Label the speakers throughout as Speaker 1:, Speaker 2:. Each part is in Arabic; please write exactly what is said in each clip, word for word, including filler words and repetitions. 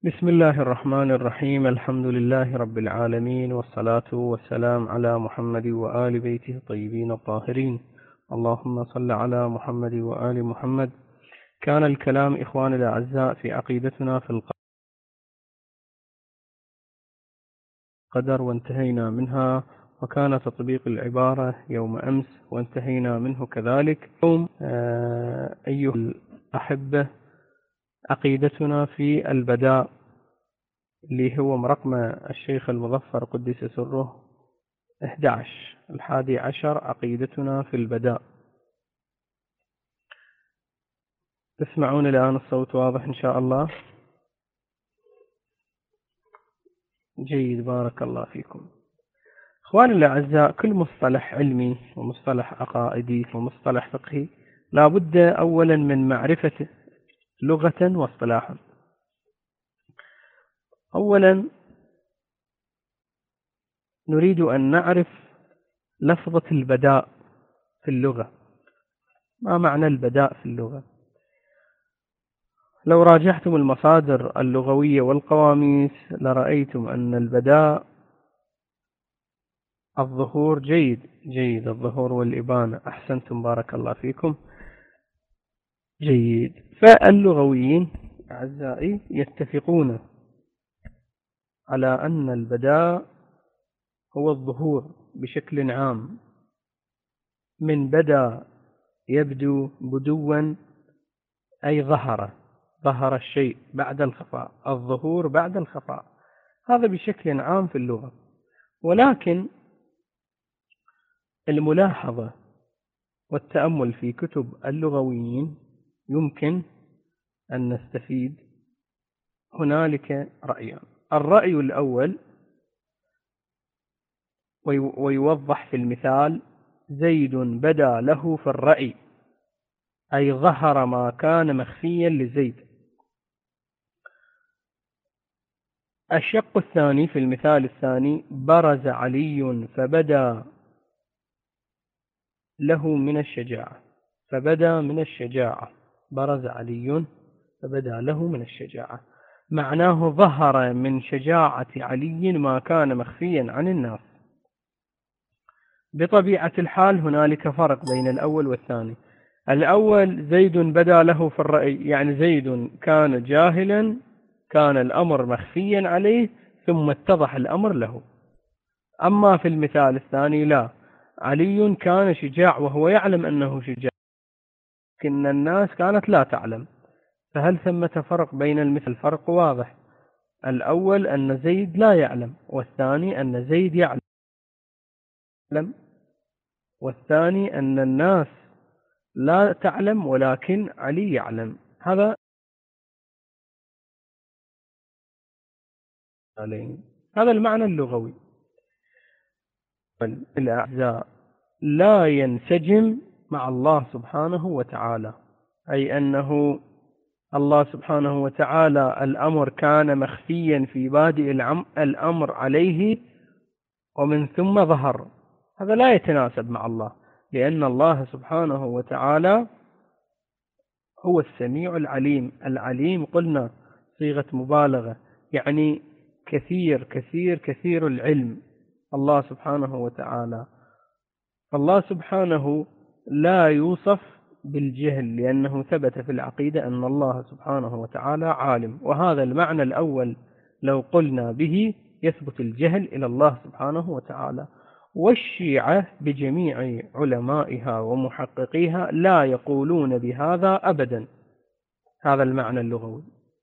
Speaker 1: بسم الله الرحمن الرحيم. الحمد لله رب العالمين، والصلاة والسلام على محمد وآل بيته الطيبين الطاهرين. اللهم صل على محمد وآل محمد. كان الكلام إخواني الأعزاء في عقيدتنا في القدر وانتهينا منها، وكان تطبيق العبارة يوم أمس وانتهينا منه كذلك. اليوم أيها الأحبة، عقيدتنا في البداء اللي هو مرقم الشيخ المظفر قدس سره أحد عشر الحادي عشر، عقيدتنا في البداء. تسمعون الآن الصوت واضح إن شاء الله؟ جيد، بارك الله فيكم. إخواني الأعزاء، كل مصطلح علمي ومصطلح عقائدي ومصطلح فقهي لا بد أولا من معرفته لغة واصطلاحا. أولا نريد أن نعرف لفظة البداء في اللغة. ما معنى البداء في اللغة؟ لو راجعتم المصادر اللغوية والقواميس لرأيتم أن البداء الظهور. جيد جيد الظهور والإبانة، أحسنتم بارك الله فيكم. جيد. فاللغويين أعزائي يتفقون على أن البداء هو الظهور بشكل عام، من بدا يبدو بدوا أي ظهر ظهر الشيء بعد الخفاء، الظهور بعد الخفاء، هذا بشكل عام في اللغة. ولكن الملاحظة والتأمل في كتب اللغويين يمكن أن نستفيد. هنالك رأيان. الرأي الأول ويوضح في المثال: زيد بدا له في الرأي، أي ظهر ما كان مخفيا لزيد. الشق الثاني في المثال الثاني: برز علي فبدا له من الشجاعة، فبدا من الشجاعة، برز علي فبدا له من الشجاعة، معناه ظهر من شجاعة علي ما كان مخفيا عن الناس. بطبيعة الحال هنالك فرق بين الأول والثاني. الأول زيد بدا له في الرأي، يعني زيد كان جاهلا، كان الأمر مخفيا عليه ثم اتضح الأمر له. أما في المثال الثاني لا، علي كان شجاع وهو يعلم أنه شجاع، لكن الناس كانت لا تعلم. فهل ثمة فرق بين المثل؟ الفرق واضح. الأول أن زيد لا يعلم، والثاني أن زيد يعلم، والثاني أن الناس لا تعلم ولكن علي يعلم. هذا هذا المعنى اللغوي. الأعزاء لا ينسجم مع الله سبحانه وتعالى، أي أنه الله سبحانه وتعالى الأمر كان مخفيا في بادئ الأمر عليه ومن ثم ظهر. هذا لا يتناسب مع الله، لأن الله سبحانه وتعالى هو السميع العليم. العليم قلنا صيغة مبالغة، يعني كثير كثير كثير العلم الله سبحانه وتعالى. فالله سبحانه لا يوصف بالجهل، لأنه ثبت في العقيدة أن الله سبحانه وتعالى عالم، وهذا المعنى الأول لو قلنا به يثبت الجهل إلى الله سبحانه وتعالى. والشيعة بجميع علمائها ومحققيها لا يقولون بهذا أبدا، هذا المعنى اللغوي.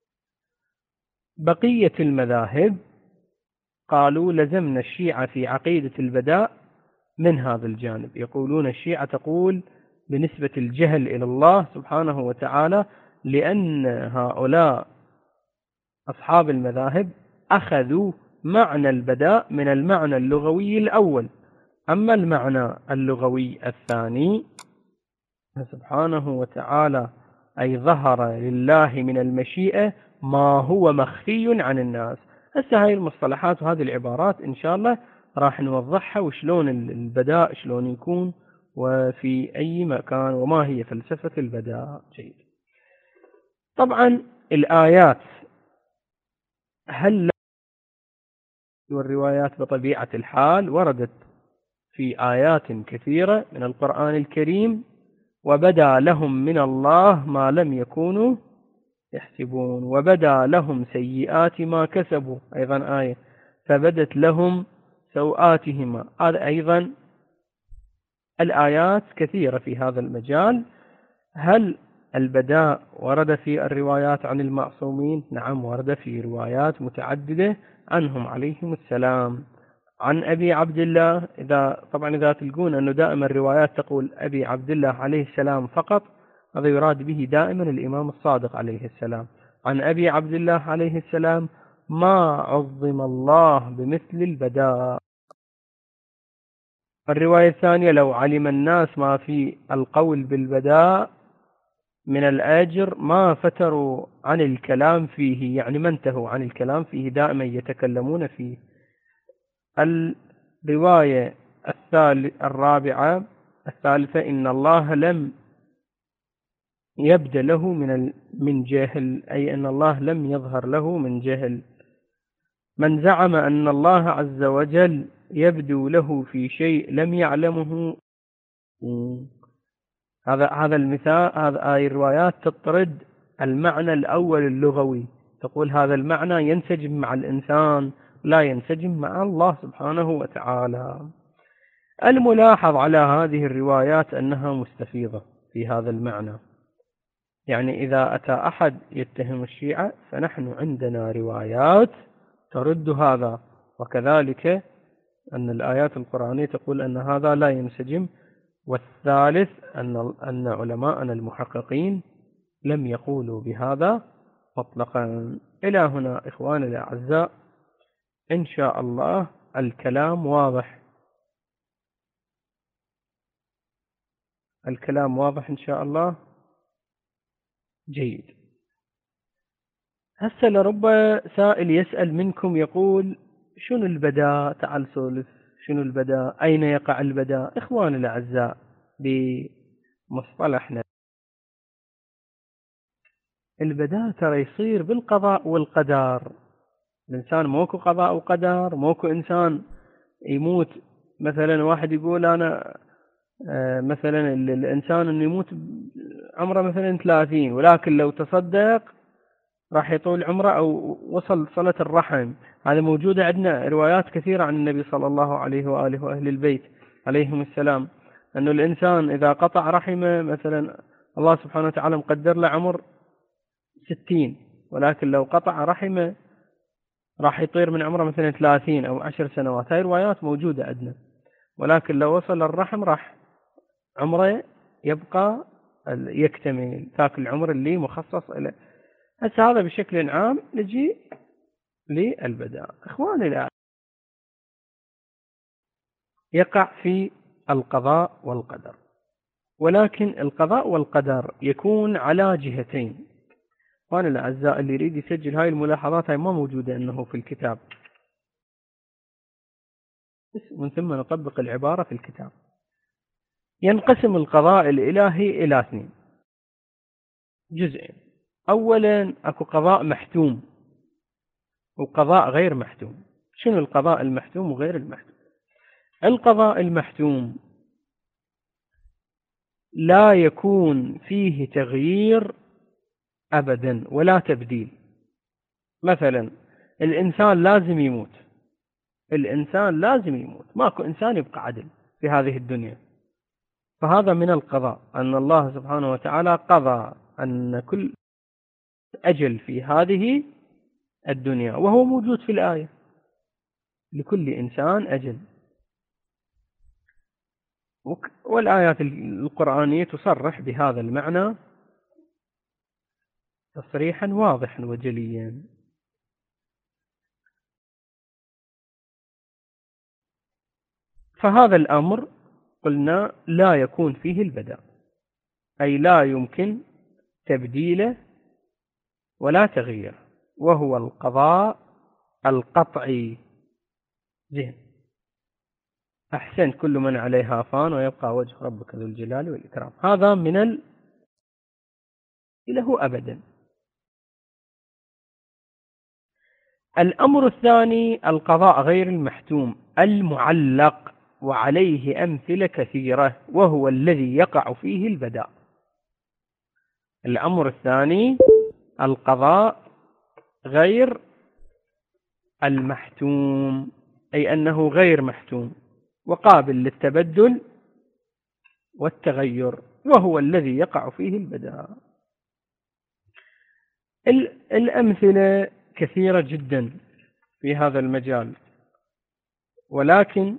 Speaker 1: بقية المذاهب قالوا لزمنا الشيعة في عقيدة البداء من هذا الجانب. يقولون الشيعة تقول بنسبة الجهل إلى الله سبحانه وتعالى، لأن هؤلاء أصحاب المذاهب أخذوا معنى البداء من المعنى اللغوي الأول. أما المعنى اللغوي الثاني سبحانه وتعالى أي ظهر لله من المشيئة ما هو مخفي عن الناس. هسه هاي المصطلحات وهذه العبارات إن شاء الله راح نوضحها، وشلون البداء شلون يكون وفي أي مكان وما هي فلسفة البداء. جيد. طبعا الآيات هل والروايات بطبيعة الحال وردت في آيات كثيرة من القرآن الكريم، وبدا لهم من الله ما لم يكونوا يحسبون، وبدا لهم سيئات ما كسبوا، أيضا آية فبدت لهم سوآتهما، هذا أيضا الآيات كثيرة في هذا المجال. هل البداء ورد في الروايات عن المعصومين؟ نعم، ورد في روايات متعددة عنهم عليهم السلام. عن أبي عبد الله، إذا طبعا إذا تلقون أنه دائما الروايات تقول أبي عبد الله عليه السلام فقط، هذا يراد به دائما الإمام الصادق عليه السلام. عن أبي عبد الله عليه السلام: ما عظم الله بمثل البداء. الرواية الثانية: لو علم الناس ما في القول بالبداء من الأجر ما فتروا عن الكلام فيه، يعني ما انتهوا عن الكلام فيه، دائما يتكلمون فيه. الرواية الرابعة الثالثة: إن الله لم يبدأ له من من جهل، أي أن الله لم يظهر له من جهل. من زعم أن الله عز وجل يبدو له في شيء لم يعلمه، هذا هذا المثال، هذا آي الروايات تطرد المعنى الأول اللغوي، تقول هذا المعنى ينسجم مع الإنسان لا ينسجم مع الله سبحانه وتعالى. الملاحظ على هذه الروايات أنها مستفيضة في هذا المعنى، يعني إذا أتى أحد يتهم الشيعة فنحن عندنا روايات ترد هذا، وكذلك أن الآيات القرآنية تقول أن هذا لا ينسجم. والثالث أن أن علماءنا المحققين لم يقولوا بهذا مطلقا. إلى هنا إخواني الأعزاء، إن شاء الله الكلام واضح، الكلام واضح إن شاء الله. جيد. هسه لرب سائل يسأل منكم يقول: شنو البداء؟ تعال سولف، شنو البداء؟ أين يقع البداء؟ إخواني الأعزاء، بمصطلحنا البداء ترى يصير بالقضاء والقدر. الإنسان موكو قضاء وقدر، موكو إنسان يموت مثلا، واحد يقول أنا مثلا الإنسان أنه يموت عمره مثلا ثلاثين، ولكن لو تصدق راح يطول عمره أو وصل صلة الرحم. هذا موجودة عندنا روايات كثيرة عن النبي صلى الله عليه وآله وأهل البيت عليهم السلام، أنه الإنسان إذا قطع رحمه مثلا الله سبحانه وتعالى مقدر له عمر ستين، ولكن لو قطع رحمه راح يطير من عمره مثلا ثلاثين أو عشر سنوات. هاي روايات موجودة عندنا، ولكن لو وصل الرحم راح عمره يبقى يكتمل ذاك العمر اللي مخصص له. هسه هذا بشكل عام. نجي للبداء. إخواني الآن يقع في القضاء والقدر، ولكن القضاء والقدر يكون على جهتين. إخواني الأعزاء، اللي يريد يسجل هاي الملاحظات، هاي ما موجودة أنه في الكتاب، من ثم نطبق العبارة في الكتاب. ينقسم القضاء الإلهي إلى اثنين، جزئين. أولا أكو قضاء محتوم وقضاء غير محتوم. شنو القضاء المحتوم وغير المحتوم؟ القضاء المحتوم لا يكون فيه تغيير أبدا ولا تبديل. مثلا الإنسان لازم يموت، الإنسان لازم يموت، ماكو إنسان يبقى عدل في هذه الدنيا. فهذا من القضاء، أن الله سبحانه وتعالى قضى أن كل أجل في هذه الدنيا، وهو موجود في الآية: لكل إنسان أجل. والآيات القرآنية تصرح بهذا المعنى تصريحا واضحا وجليا. فهذا الأمر قلنا لا يكون فيه البداء، أي لا يمكن تبديله ولا تغييره، وهو القضاء القطعي. زين، أحسن. كل من عليها فان ويبقى وجه ربك ذو الجلال والإكرام. هذا من ال له أبدا. الأمر الثاني القضاء غير المحتوم المعلق، وعليه أمثلة كثيرة، وهو الذي يقع فيه البداء. الأمر الثاني القضاء غير المحتوم، أي أنه غير محتوم وقابل للتبدل والتغير، وهو الذي يقع فيه البداء. الأمثلة كثيرة جدا في هذا المجال، ولكن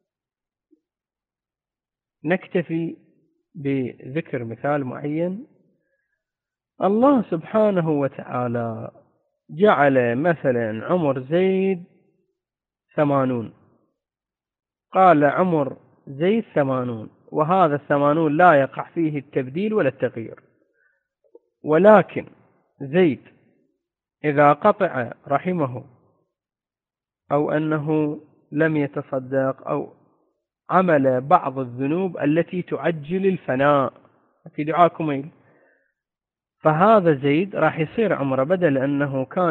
Speaker 1: نكتفي بذكر مثال معين. الله سبحانه وتعالى جعل مثلا عمر زيد ثمانون، قال عمر زيد ثمانون، وهذا الثمانون لا يقع فيه التبديل ولا التغيير، ولكن زيد إذا قطع رحمه أو أنه لم يتصدق أو عمل بعض الذنوب التي تعجل الفناء في دعاء كميل، فهذا زيد راح يصير عمره بدل أنه كان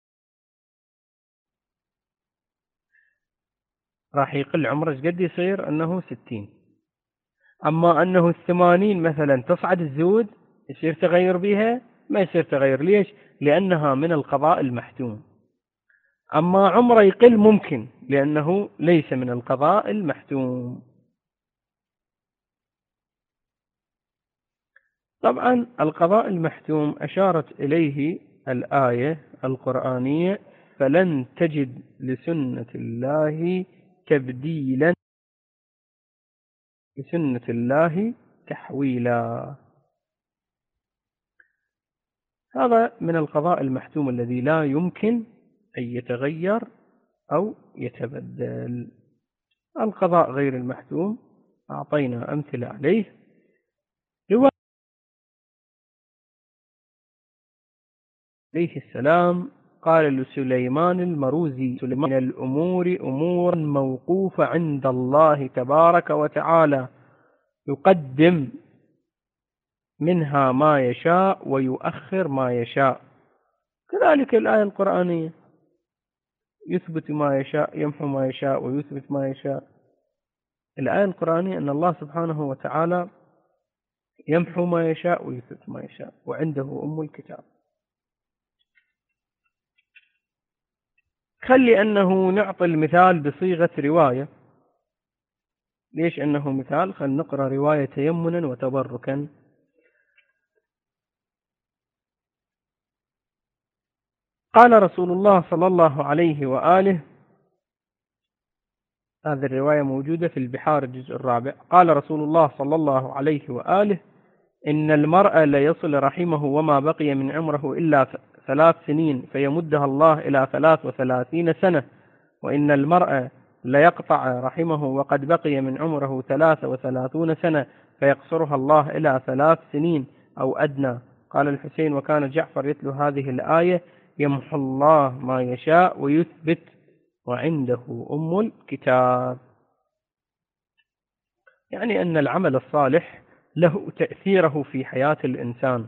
Speaker 1: راح يقل عمره قد يصير أنه ستين، أما أنه الثمانين مثلا تصعد الزود يصير تغير بها، ما يصير تغير. ليش؟ لأنها من القضاء المحتوم. أما عمره يقل ممكن، لأنه ليس من القضاء المحتوم. طبعا القضاء المحتوم أشارت إليه الآية القرآنية: فلن تجد لسنة الله تبديلا، لسنة الله تحويلا. هذا من القضاء المحتوم الذي لا يمكن أن يتغير أو يتبدل. القضاء غير المحتوم أعطينا أمثلة عليه. رواية عليه السلام قال لسليمان المروزي: من الأمور أمور موقوفة عند الله تبارك وتعالى، يقدم منها ما يشاء ويؤخر ما يشاء. كذلك الآية القرآنية: يثبت ما يشاء، يمحو ما يشاء، ويثبت ما يشاء. الآية القرآنية أن الله سبحانه وتعالى يمحو ما يشاء ويثبت ما يشاء، وعنده أم الكتاب. خلي أنه نعطي المثال بصيغة رواية. ليش أنه مثال؟ خل نقرأ رواية تيمنا وتبركا. قال رسول الله صلى الله عليه وآله، هذه الرواية موجودة في البحار الجزء الرابع. قال رسول الله صلى الله عليه وآله: إن المرء ليصل رحمه وما بقي من عمره إلا ثلاث سنين فيمدها الله إلى ثلاث وثلاثين سنة، وإن المرء ليقطع رحمه وقد بقي من عمره ثلاث وثلاثون سنة فيقصرها الله إلى ثلاث سنين أو أدنى. قال الحسين: وكان جعفر يتلو هذه الآية: يمحو الله ما يشاء ويثبت وعنده أم الكتاب. يعني أن العمل الصالح له تأثيره في حياة الإنسان.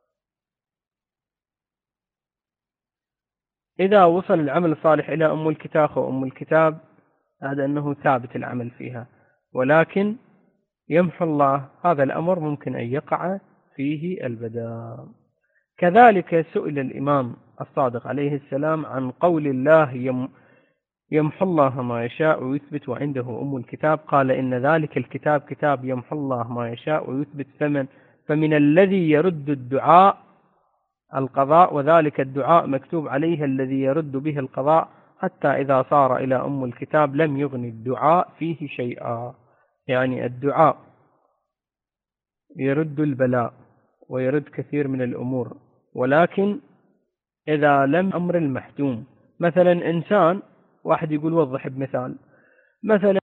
Speaker 1: إذا وصل العمل الصالح إلى أم الكتاب وأم الكتاب، هذا أنه ثابت العمل فيها، ولكن يمحو الله هذا الأمر ممكن أن يقع فيه البداء. كذلك سئل الإمام الصادق عليه السلام عن قول الله: يمحو الله ما يشاء ويثبت وعنده أم الكتاب. قال: إن ذلك الكتاب كتاب يمحو الله ما يشاء ويثبت، فمن فمن الذي يرد الدعاء القضاء، وذلك الدعاء مكتوب عليه الذي يرد به القضاء، حتى إذا صار إلى أم الكتاب لم يغني الدعاء فيه شيئا. يعني الدعاء يرد البلاء ويرد كثير من الأمور، ولكن إذا لم أمر المحتوم. مثلا إنسان، واحد يقول وضح بمثال، مثلا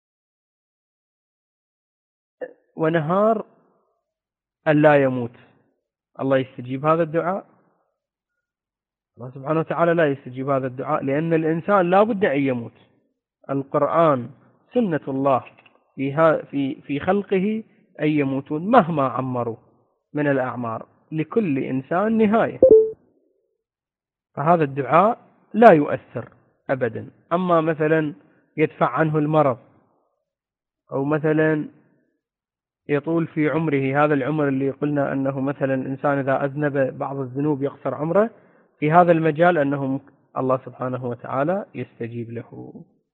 Speaker 1: ونهار أن لا يموت، الله يستجيب هذا الدعاء؟ الله سبحانه وتعالى لا يستجيب هذا الدعاء، لأن الإنسان لا بد أن يموت. القرآن سنة الله في في خلقه أن يموتون مهما عمروا من الأعمار، لكل إنسان نهاية. فهذا الدعاء لا يؤثر أبدا. أما مثلا يدفع عنه المرض، أو مثلا يطول في عمره، هذا العمر اللي قلنا أنه مثلا الإنسان إذا أذنب بعض الذنوب يقصر عمره، في هذا المجال أنه الله سبحانه وتعالى يستجيب له.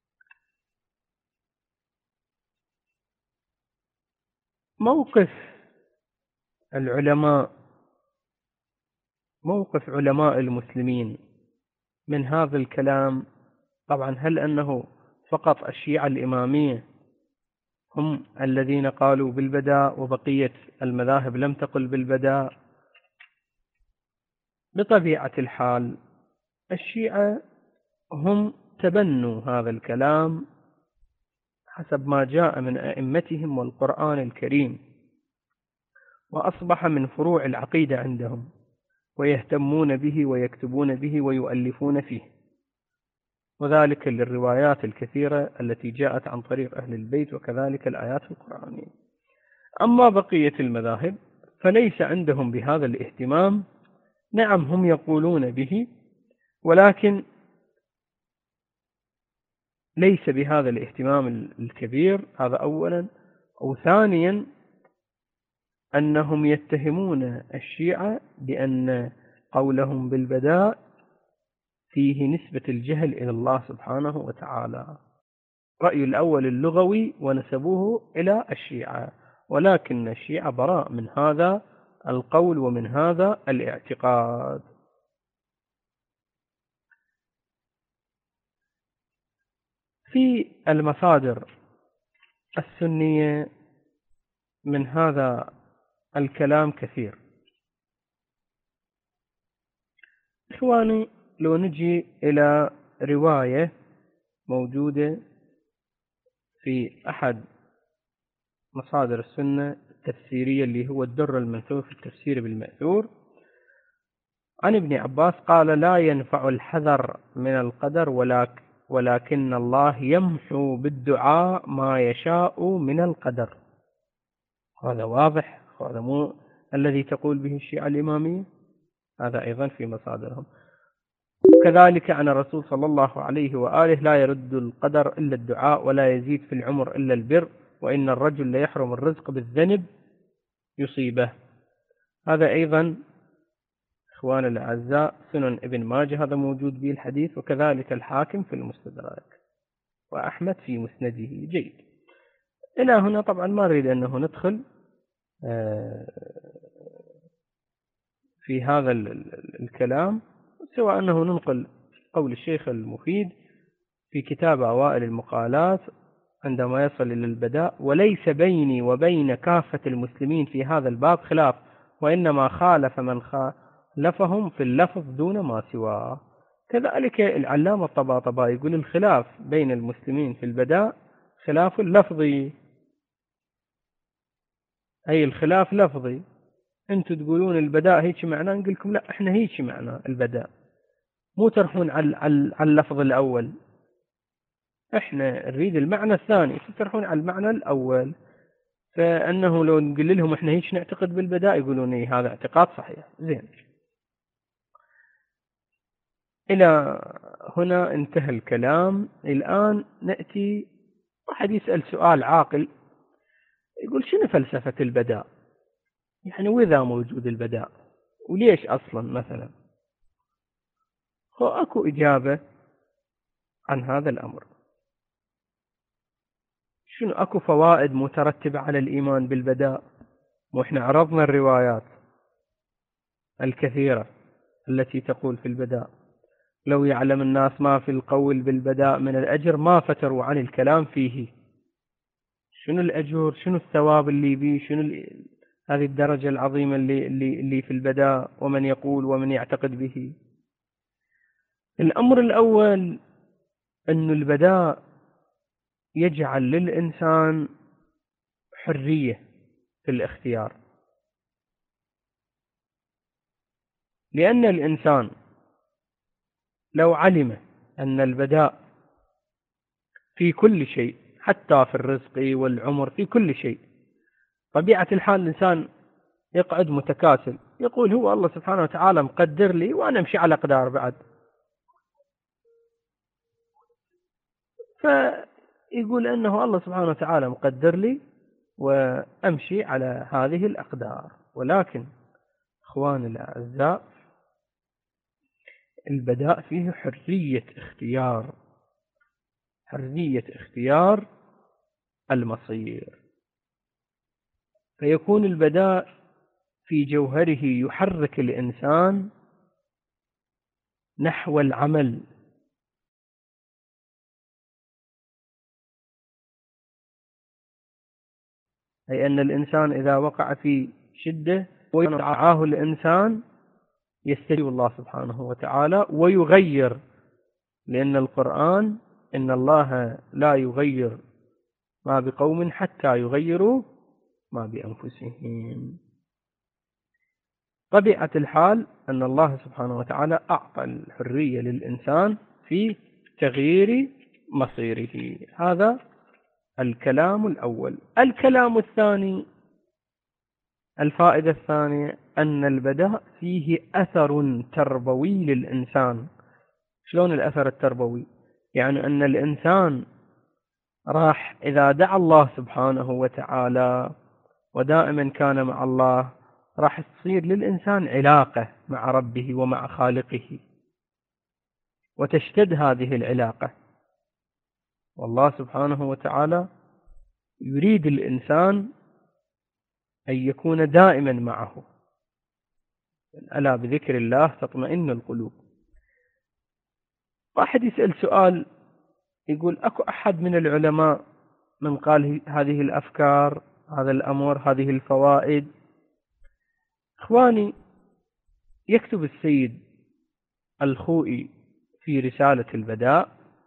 Speaker 1: موقف العلماء موقف علماء المسلمين من هذا الكلام، طبعا هل أنه فقط الشيعة الإمامية هم الذين قالوا بالبداء وبقية المذاهب لم تقل بالبداء؟ بطبيعة الحال الشيعة هم تبنوا هذا الكلام حسب ما جاء من أئمتهم والقرآن الكريم، وأصبح من فروع العقيدة عندهم، ويهتمون به ويكتبون به ويؤلفون فيه، وذلك للروايات الكثيرة التي جاءت عن طريق أهل البيت، وكذلك الآيات القرآنية. أما بقية المذاهب فليس عندهم بهذا الاهتمام. نعم هم يقولون به، ولكن ليس بهذا الاهتمام الكبير، هذا أولا. أو ثانيا أنهم يتهمون الشيعة بأن قولهم بالبداء فيه نسبة الجهل إلى الله سبحانه وتعالى. رأي الأول اللغوي ونسبوه إلى الشيعة، ولكن الشيعة براء من هذا القول ومن هذا الاعتقاد. في المصادر السنية من هذا الكلام كثير. إخواني، لو نجي إلى رواية موجودة في أحد مصادر السنة التفسيرية اللي هو الدر المنثور في التفسير بالمأثور، عن ابن عباس قال: لا ينفع الحذر من القدر ولكن ولكن الله يمحو بالدعاء ما يشاء من القدر. هذا واضح، هذا مو الذي تقول به الشيعة الإمامية، هذا أيضا في مصادرهم. كذلك عن الرسول صلى الله عليه وآله: لا يرد القدر إلا الدعاء، ولا يزيد في العمر إلا البر، وإن الرجل ليحرم الرزق بالذنب يصيبه. هذا أيضا إخوان الأعزاء سنن ابن ماجه، هذا موجود به الحديث، وكذلك الحاكم في المستدرك، وأحمد في مسنده. جيد. إلى هنا طبعا ما نريد أنه ندخل في هذا الكلام، سوى أنه ننقل قول الشيخ المفيد في كتاب أوائل المقالات عندما يصل إلى البداء: وليس بيني وبين كافة المسلمين في هذا الباب خلاف، وإنما خالف من خالفهم في اللفظ دون ما سواه. كذلك العلامة الطباطبائي يقول: الخلاف بين المسلمين في البداء خلاف لفظي، أي الخلاف لفظي. أنتم تقولون البداء هيك معناه، نقول لكم لا، إحنا هيك معناه البداء، مو ترحون على على اللفظ الأول، إحنا نريد المعنى الثاني، ترحون على المعنى الأول. فأنه لو نقول لهم إحنا هيك نعتقد بالبداء، يقولون إيه هذا اعتقاد صحيح. زين، إلى هنا انتهى الكلام. الآن نأتي واحد يسأل سؤال عاقل، يقول: شنو فلسفة البداء؟ يعني وإذا موجود البداء وليش أصلا مثلا؟ هو أكو إجابة عن هذا الأمر. شنو أكو فوائد مترتبة على الإيمان بالبداء، وإحنا عرضنا الروايات الكثيرة التي تقول في البداء: لو يعلم الناس ما في القول بالبداء من الأجر ما فتروا عن الكلام فيه. شنو الأجر؟ شنو الثواب اللي بيه؟ شنو ال... هذه الدرجة العظيمة اللي, اللي, اللي في البداء، ومن يقول ومن يعتقد به. الأمر الأول أن البداء يجعل للإنسان حرية في الاختيار، لأن الإنسان لو علم أن البداء في كل شيء، حتى في الرزق والعمر، في كل شيء، طبيعة الحال الإنسان يقعد متكاسل، يقول هو الله سبحانه وتعالى مقدر لي وأنا أمشي على أقدار بعد. فيقول أنه الله سبحانه وتعالى مقدر لي وأمشي على هذه الأقدار. ولكن إخواني الأعزاء، البداء فيه حرية اختيار، حرية اختيار المصير، فيكون البداء في جوهره يحرك الإنسان نحو العمل، أي أن الإنسان إذا وقع في شدة ودعاه الإنسان يستجيب الله سبحانه وتعالى ويغير، لأن القرآن إن الله لا يغير ما بقوم حتى يغيروا ما بأنفسهم. طبيعة الحال أن الله سبحانه وتعالى أعطى الحرية للإنسان في تغيير مصيره. هذا الكلام الأول. الكلام الثاني، الفائدة الثانية، أن البداء فيه أثر تربوي للإنسان. شلون الأثر التربوي؟ يعني أن الإنسان راح إذا دعا الله سبحانه وتعالى ودائما كان مع الله، راح تصير للإنسان علاقة مع ربه ومع خالقه، وتشتد هذه العلاقة. والله سبحانه وتعالى يريد الإنسان أن يكون دائما معه. ألا بذكر الله تطمئن القلوب. واحد يسأل سؤال، يقول أكو أحد من العلماء من قال هذه الأفكار، هذا الأمر، هذه الفوائد؟ إخواني، يكتب السيد الخوئي في رسالة البداء: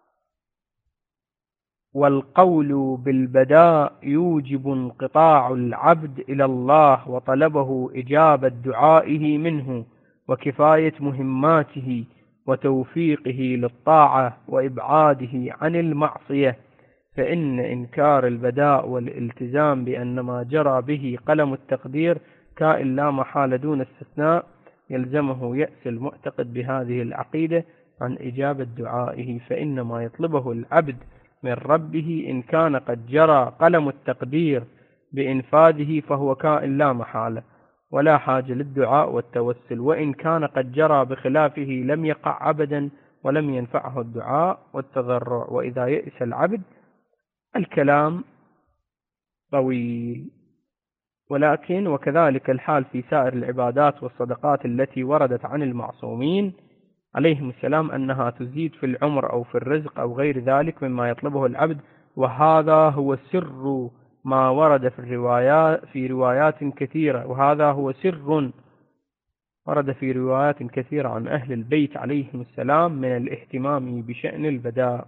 Speaker 1: والقول بالبداء يوجب انقطاع العبد إلى الله وطلبه إجابة دعائه منه وكفاية مهماته وتوفيقه للطاعة وإبعاده عن المعصية، فإن إنكار البداء والالتزام بأن ما جرى به قلم التقدير كائن لا محالة دون استثناء يلزمه يأس المعتقد بهذه العقيدة عن إجابة دعائه، فإن ما يطلبه العبد من ربه إن كان قد جرى قلم التقدير بإنفاذه فهو كائن لا محالة ولا حاجة للدعاء والتوسل، وإن كان قد جرى بخلافه لم يقع أبدا ولم ينفعه الدعاء والتضرع. وإذا يئس العبد، الكلام طويل. ولكن وكذلك الحال في سائر العبادات والصدقات التي وردت عن المعصومين عليهم السلام أنها تزيد في العمر أو في الرزق أو غير ذلك مما يطلبه العبد، وهذا هو سر ما ورد في الروايات في روايات كثيرة وهذا هو سر ورد في روايات كثيرة عن أهل البيت عليهم السلام من الاهتمام بشأن البداء.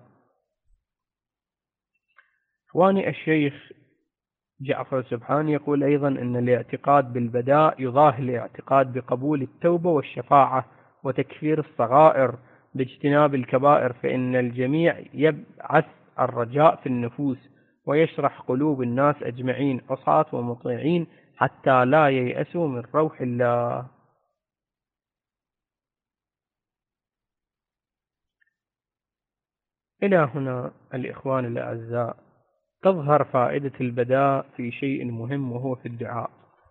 Speaker 1: إخواني، الشيخ جعفر السبحاني يقول أيضا أن الاعتقاد بالبداء يضاهي الاعتقاد بقبول التوبة والشفاعة وتكفير الصغائر باجتناب الكبائر، فإن الجميع يبعث الرجاء في النفوس ويشرح قلوب الناس أجمعين عصاة ومطيعين حتى لا ييأسوا من روح الله. إلى هنا الإخوان الأعزاء تظهر فائدة البداء في شيء مهم وهو في الدعاء.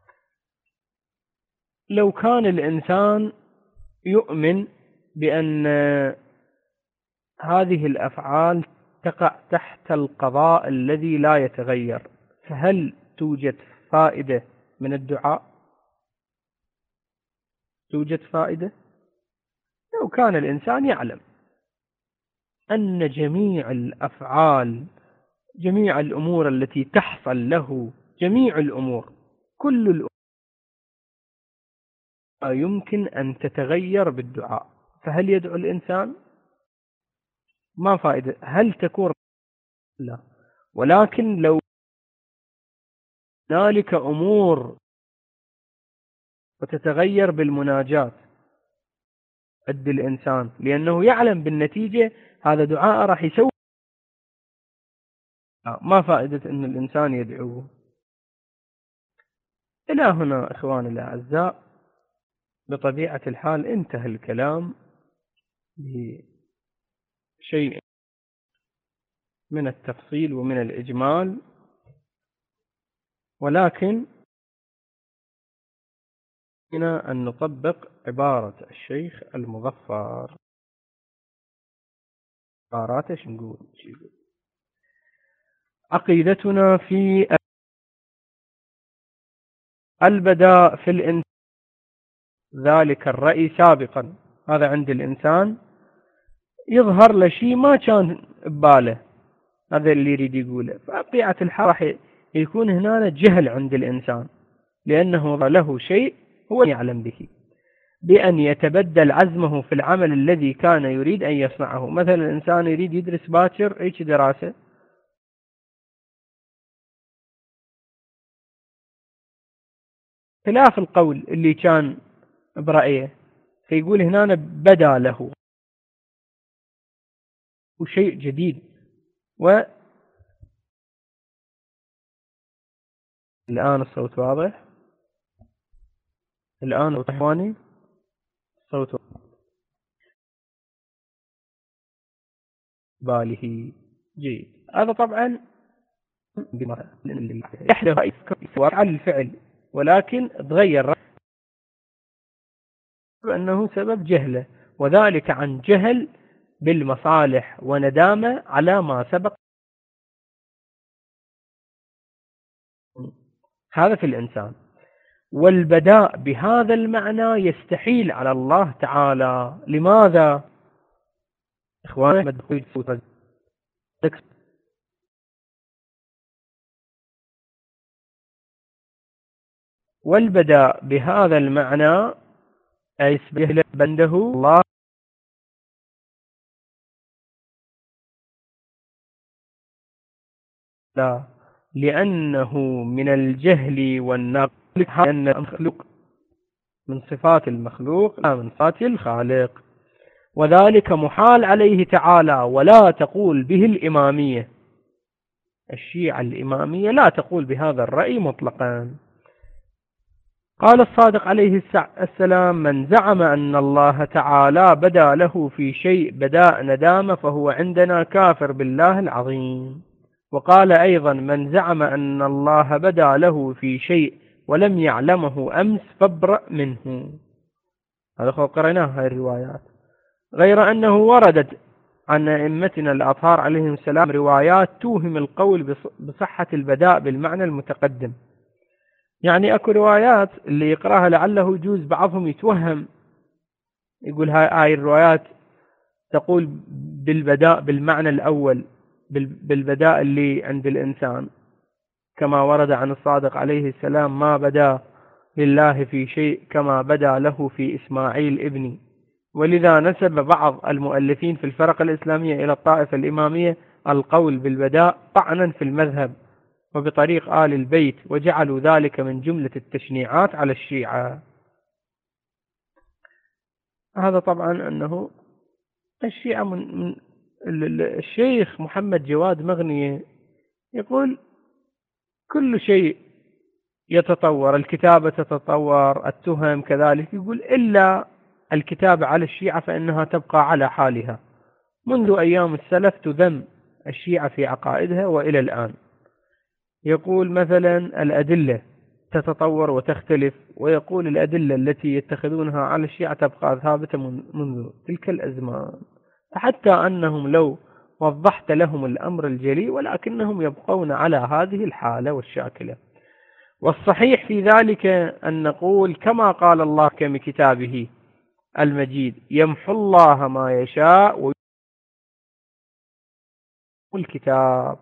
Speaker 1: لو كان الإنسان يؤمن بأن هذه الأفعال تقع تحت القضاء الذي لا يتغير، فهل توجد فائدة من الدعاء؟ توجد فائدة؟ لو كان الإنسان يعلم أن جميع الأفعال، جميع الأمور التي تحصل له، جميع الأمور، كل الأمور يمكن أن تتغير بالدعاء، فهل يدعو الإنسان؟ ما فائدة؟ هل تكون؟ لا. ولكن لو هنالك أمور وتتغير بالمناجاة عند الإنسان لأنه يعلم بالنتيجة هذا دعاء راح يسوي، ما فائدة أن الإنسان يدعوه؟ إلى هنا إخواني الأعزاء بطبيعة الحال انتهى الكلام بشيء من التفصيل ومن الإجمال، ولكن هنا أن نطبق عبارة الشيخ المظفر. عباراته شو نقول؟ عقيدتنا في البداء في الإنسان ذلك الرأي سابقا، هذا عند الإنسان يظهر له شيء ما كان بباله، هذا اللي يريد يقوله. فبطبيعة الحال راح يكون هنا جهل عند الإنسان، لأنه له شيء هو يعلم به، بأن يتبدل عزمه في العمل الذي كان يريد أن يصنعه. مثلا الإنسان يريد يدرس باكر أي دراسة، خلاف القول اللي كان برأيه، فيقول هنا بدا له وشيء جديد. والآن الصوت واضح؟ الآن إخواني صوت باله جيد. هذا طبعا يحدث على الفعل، ولكن تغير أنه سبب جهله، وذلك عن جهل بالمصالح وندامة على ما سبق. هذا في الإنسان. والبداء بهذا المعنى يستحيل على الله تعالى. لماذا؟ إخواني والبداء بهذا المعنى أي يسبه بنده الله لا، لأنه من الجهل والنقل، لأن المخلوق من صفات المخلوق لا من صفات الخالق، وذلك محال عليه تعالى. ولا تقول به الإمامية، الشيعة الإمامية لا تقول بهذا الرأي مطلقا. قال الصادق عليه السلام: من زعم أن الله تعالى بدا له في شيء بداء ندامة فهو عندنا كافر بالله العظيم. وقال أيضا: من زعم أن الله بدا له في شيء ولم يعلمه أمس فابرأ منه. هذا قرأناها هذه الروايات، غير أنه وردت عن أئمتنا الأطهار عليهم السلام روايات توهم القول بصحة البداء بالمعنى المتقدم. يعني أكو روايات اللي يقرأها لعله يجوز بعضهم يتوهم، يقول هاي الروايات تقول بالبداء بالمعنى الأول، بالبداء اللي عند الإنسان، كما ورد عن الصادق عليه السلام: ما بدا لله في شيء كما بدا له في إسماعيل ابني. ولذا نسب بعض المؤلفين في الفرق الإسلامية إلى الطائفة الإمامية القول بالبداء طعنا في المذهب وبطريق آل البيت، وجعلوا ذلك من جملة التشنيعات على الشيعة. هذا طبعا أنه الشيعة من, من الشيخ محمد جواد مغنية يقول كل شيء يتطور، الكتابة تتطور، التهم كذلك، يقول إلا الكتابة على الشيعة فإنها تبقى على حالها. منذ أيام السلف تذم الشيعة في عقائدها وإلى الآن. يقول مثلا الأدلة تتطور وتختلف، ويقول الأدلة التي يتخذونها على الشيعة تبقى ثابتة منذ تلك الأزمان، حتى أنهم لو وضحت لهم الأمر الجلي ولكنهم يبقون على هذه الحالة والشاكلة. والصحيح في ذلك أن نقول كما قال الله كم كتابه المجيد: يمحو الله ما يشاء والكتاب.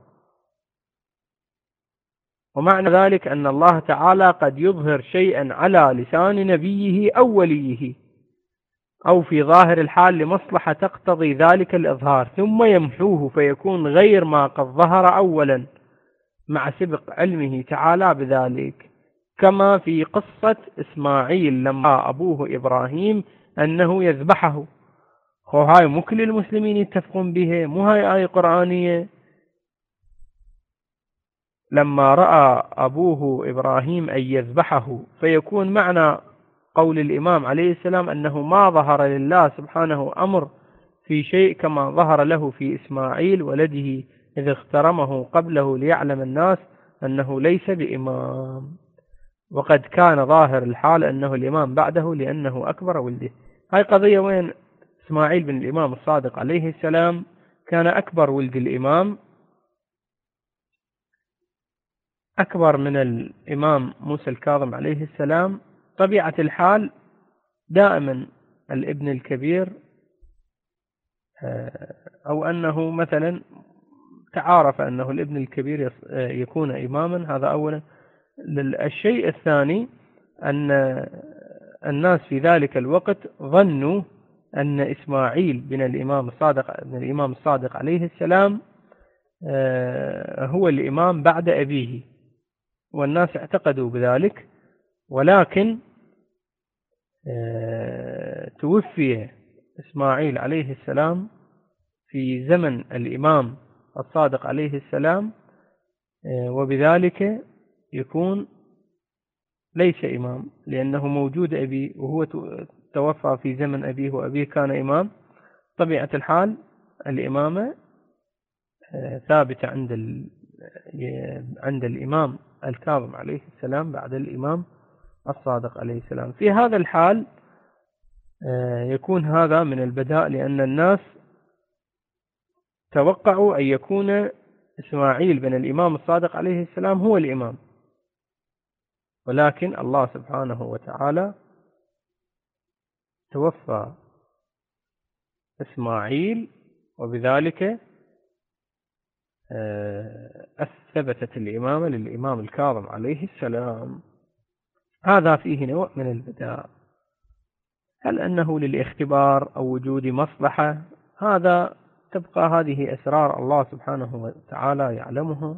Speaker 1: ومعنى ذلك أن الله تعالى قد يظهر شيئا على لسان نبيه أو وليه أو في ظاهر الحال لمصلحة تقتضي ذلك الإظهار، ثم يمحوه فيكون غير ما قد ظهر أولا مع سبق علمه تعالى بذلك، كما في قصة إسماعيل لما أبوه إبراهيم أنه يذبحه. هاي مو كل المسلمين يتفقون به، مو هاي آية قرآنية. لما رأى أبوه إبراهيم أن يذبحه، فيكون معنى قول الإمام عليه السلام أنه ما ظهر لله سبحانه أمر في شيء كما ظهر له في إسماعيل ولده إذ اخترمه قبله ليعلم الناس أنه ليس بإمام، وقد كان ظاهر الحال أنه الإمام بعده لأنه أكبر ولده. هاي قضية وين إسماعيل بن الإمام الصادق عليه السلام كان أكبر ولد الإمام، أكبر من الإمام موسى الكاظم عليه السلام. طبيعة الحال دائما الابن الكبير أو أنه مثلا تعارف أنه الابن الكبير يكون إماما، هذا أولا. الشيء الثاني أن الناس في ذلك الوقت ظنوا أن إسماعيل بن الإمام الصادق بن الإمام الصادق عليه السلام هو الإمام بعد أبيه، والناس اعتقدوا بذلك. ولكن توفي إسماعيل عليه السلام في زمن الإمام الصادق عليه السلام، وبذلك يكون ليس إمام، لأنه موجود أبي وهو توفى في زمن أبيه وأبيه كان إمام. طبيعة الحال الإمامة ثابتة عند عند الإمام الكاظم عليه السلام بعد الإمام الصادق عليه السلام. في هذا الحال يكون هذا من البداء، لأن الناس توقعوا أن يكون إسماعيل بن الإمام الصادق عليه السلام هو الإمام، ولكن الله سبحانه وتعالى توفى إسماعيل، وبذلك أثبتت الإمامة للإمام الكاظم عليه السلام. هذا فيه نوع من البداء. هل أنه للاختبار أو وجود مصلحة؟ هذا تبقى هذه أسرار الله سبحانه وتعالى يعلمها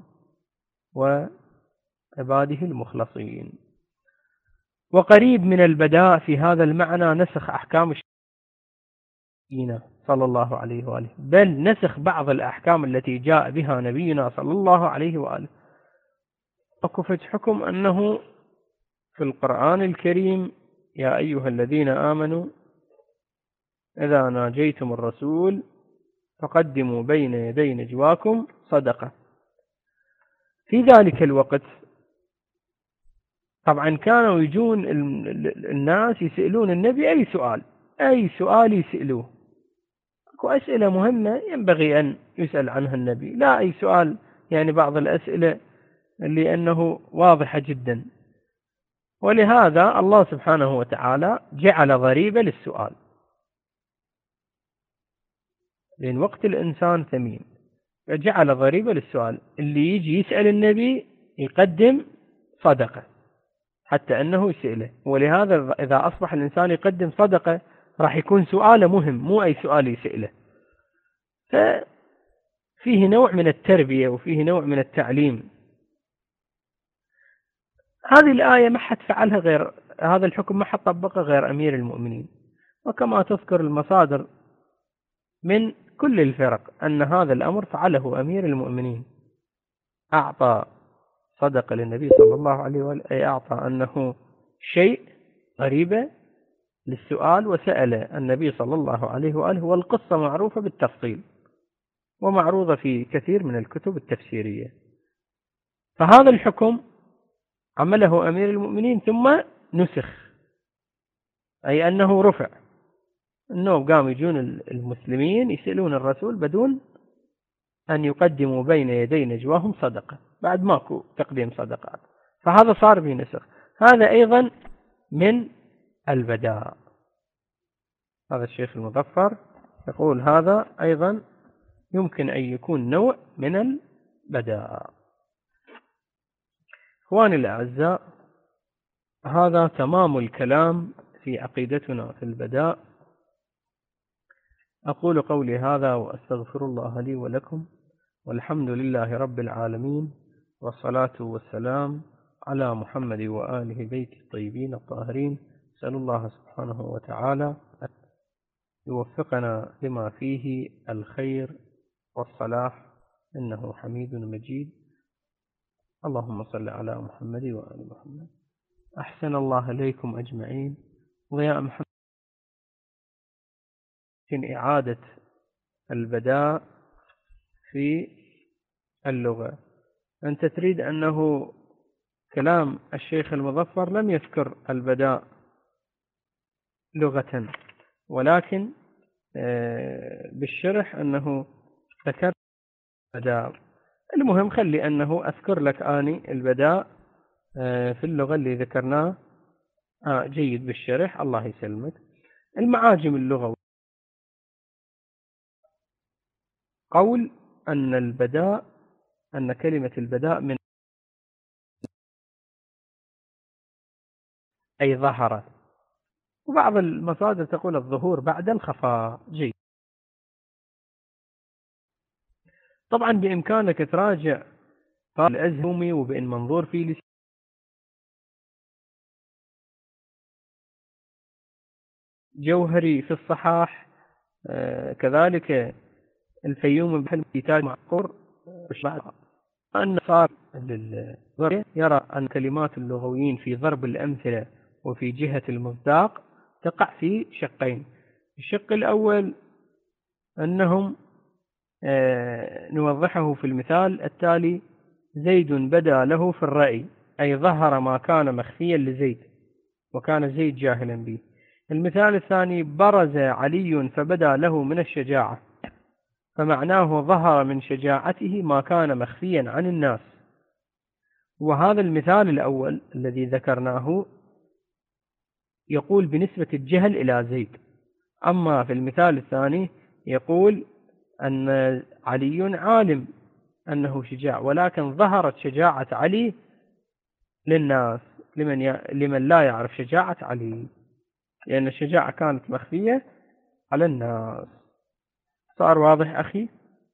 Speaker 1: وعباده المخلصين. وقريب من البداء في هذا المعنى نسخ أحكام الشريعة صلى الله عليه وآله، بل نسخ بعض الأحكام التي جاء بها نبينا صلى الله عليه وآله. أكفت حكم أنه في القرآن الكريم يا أيها الذين آمنوا إذا ناجيتم الرسول فقدموا بين يدي نجواكم صدقة. في ذلك الوقت طبعا كانوا يجون الناس يسألون النبي أي سؤال أي سؤال يسألوه، وأسئلة مهمة ينبغي أن يسأل عنها النبي، لا أي سؤال يعني بعض الأسئلة لأنه واضحة جدا. ولهذا الله سبحانه وتعالى جعل ضريبة للسؤال، لأن وقت الإنسان ثمين، فجعل ضريبة للسؤال. اللي يجي يسأل النبي يقدم صدقة حتى أنه يسأله. ولهذا إذا أصبح الإنسان يقدم صدقة راح يكون سؤاله مهم، مو أي سؤال يسأله. ففيه نوع من التربية وفيه نوع من التعليم. هذه الآية ما حد فعلها غير هذا الحكم، ما حد طبقه غير أمير المؤمنين. وكما تذكر المصادر من كل الفرق أن هذا الأمر فعله أمير المؤمنين، أعطى صدق للنبي صلى الله عليه وآله، أي أعطى أنه شيء قريبة للسؤال وسأل النبي صلى الله عليه وآله. والقصة معروفة بالتفصيل ومعروضة في كثير من الكتب التفسيرية. فهذا الحكم عمله أمير المؤمنين ثم نسخ، أي أنه رفع، أنه قام يجون المسلمين يسألون الرسول بدون أن يقدموا بين يدي نجواهم صدقة، بعد ماكو تقديم صدقات. فهذا صار به نسخ. هذا أيضا من البداء. هذا الشيخ المظفر يقول هذا أيضا يمكن أن يكون نوع من البداء. إخواني الأعزاء، هذا تمام الكلام في عقيدتنا في البداء. أقول قولي هذا وأستغفر الله لي ولكم، والحمد لله رب العالمين، والصلاة والسلام على محمد وآله بيت الطيبين الطاهرين. أسأل الله سبحانه وتعالى أن يوفقنا لما فيه الخير والصلاح، إنه حميد مجيد. اللهم صل على محمد وآل محمد. أحسن الله إليكم أجمعين. ضياء محمد في إعادة البداء في اللغة. أنت تريد أنه كلام الشيخ المظفر لم يذكر البداء لغة، ولكن بالشرح أنه ذكر البداء. المهم خلي أنه أذكر لك آني البداء في اللغة اللي ذكرناه. آه جيد بالشرح، الله يسلمك. المعاجم اللغوية، قول أن البداء أن كلمة البداء من أي ظهر، وبعض المصادر تقول الظهور بعد الخفاء. جيد. طبعا بإمكانك تراجع الأزهمي وبإن منظور في جوهري في الصحاح، آه كذلك الفيوم بحلم كتاب معقور. أن صار يرى أن كلمات اللغويين في ضرب الأمثلة وفي جهة المصداق تقع في شقين. الشق الأول أنهم آه نوضحه في المثال التالي: زيد بدا له في الرأي، أي ظهر ما كان مخفيا لزيد وكان زيد جاهلا به. المثال الثاني: برز علي فبدا له من الشجاعة، فمعناه ظهر من شجاعته ما كان مخفيا عن الناس. وهذا المثال الأول الذي ذكرناه يقول بنسبة الجهل إلى زيد، أما في المثال الثاني يقول أن علي عالم أنه شجاع، ولكن ظهرت شجاعة علي للناس، لمن, ي... لمن لا يعرف شجاعة علي، لأن الشجاعة كانت مخفية على الناس. صار واضح أخي؟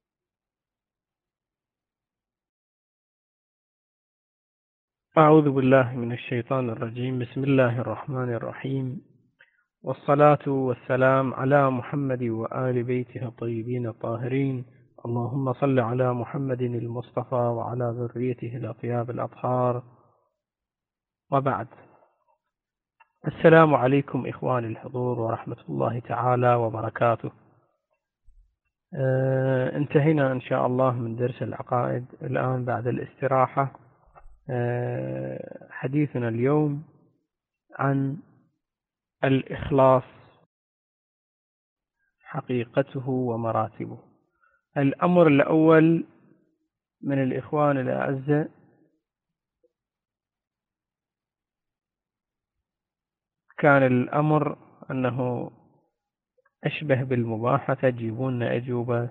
Speaker 1: أعوذ بالله من الشيطان الرجيم. بسم الله الرحمن الرحيم، والصلاة والسلام على محمد وآل بيته الطيبين الطاهرين. اللهم صل على محمد المصطفى وعلى ذريته الأطياب الأطهار، وبعد. السلام عليكم إخواني الحضور ورحمة الله تعالى وبركاته. آه انتهينا إن شاء الله من درس العقائد. الآن بعد الاستراحة آه حديثنا اليوم عن الإخلاص، حقيقته ومراتبه. الأمر الأول من الإخوان الأعزاء كان الأمر أنه أشبه بالمباحة، تجيبون أجوبة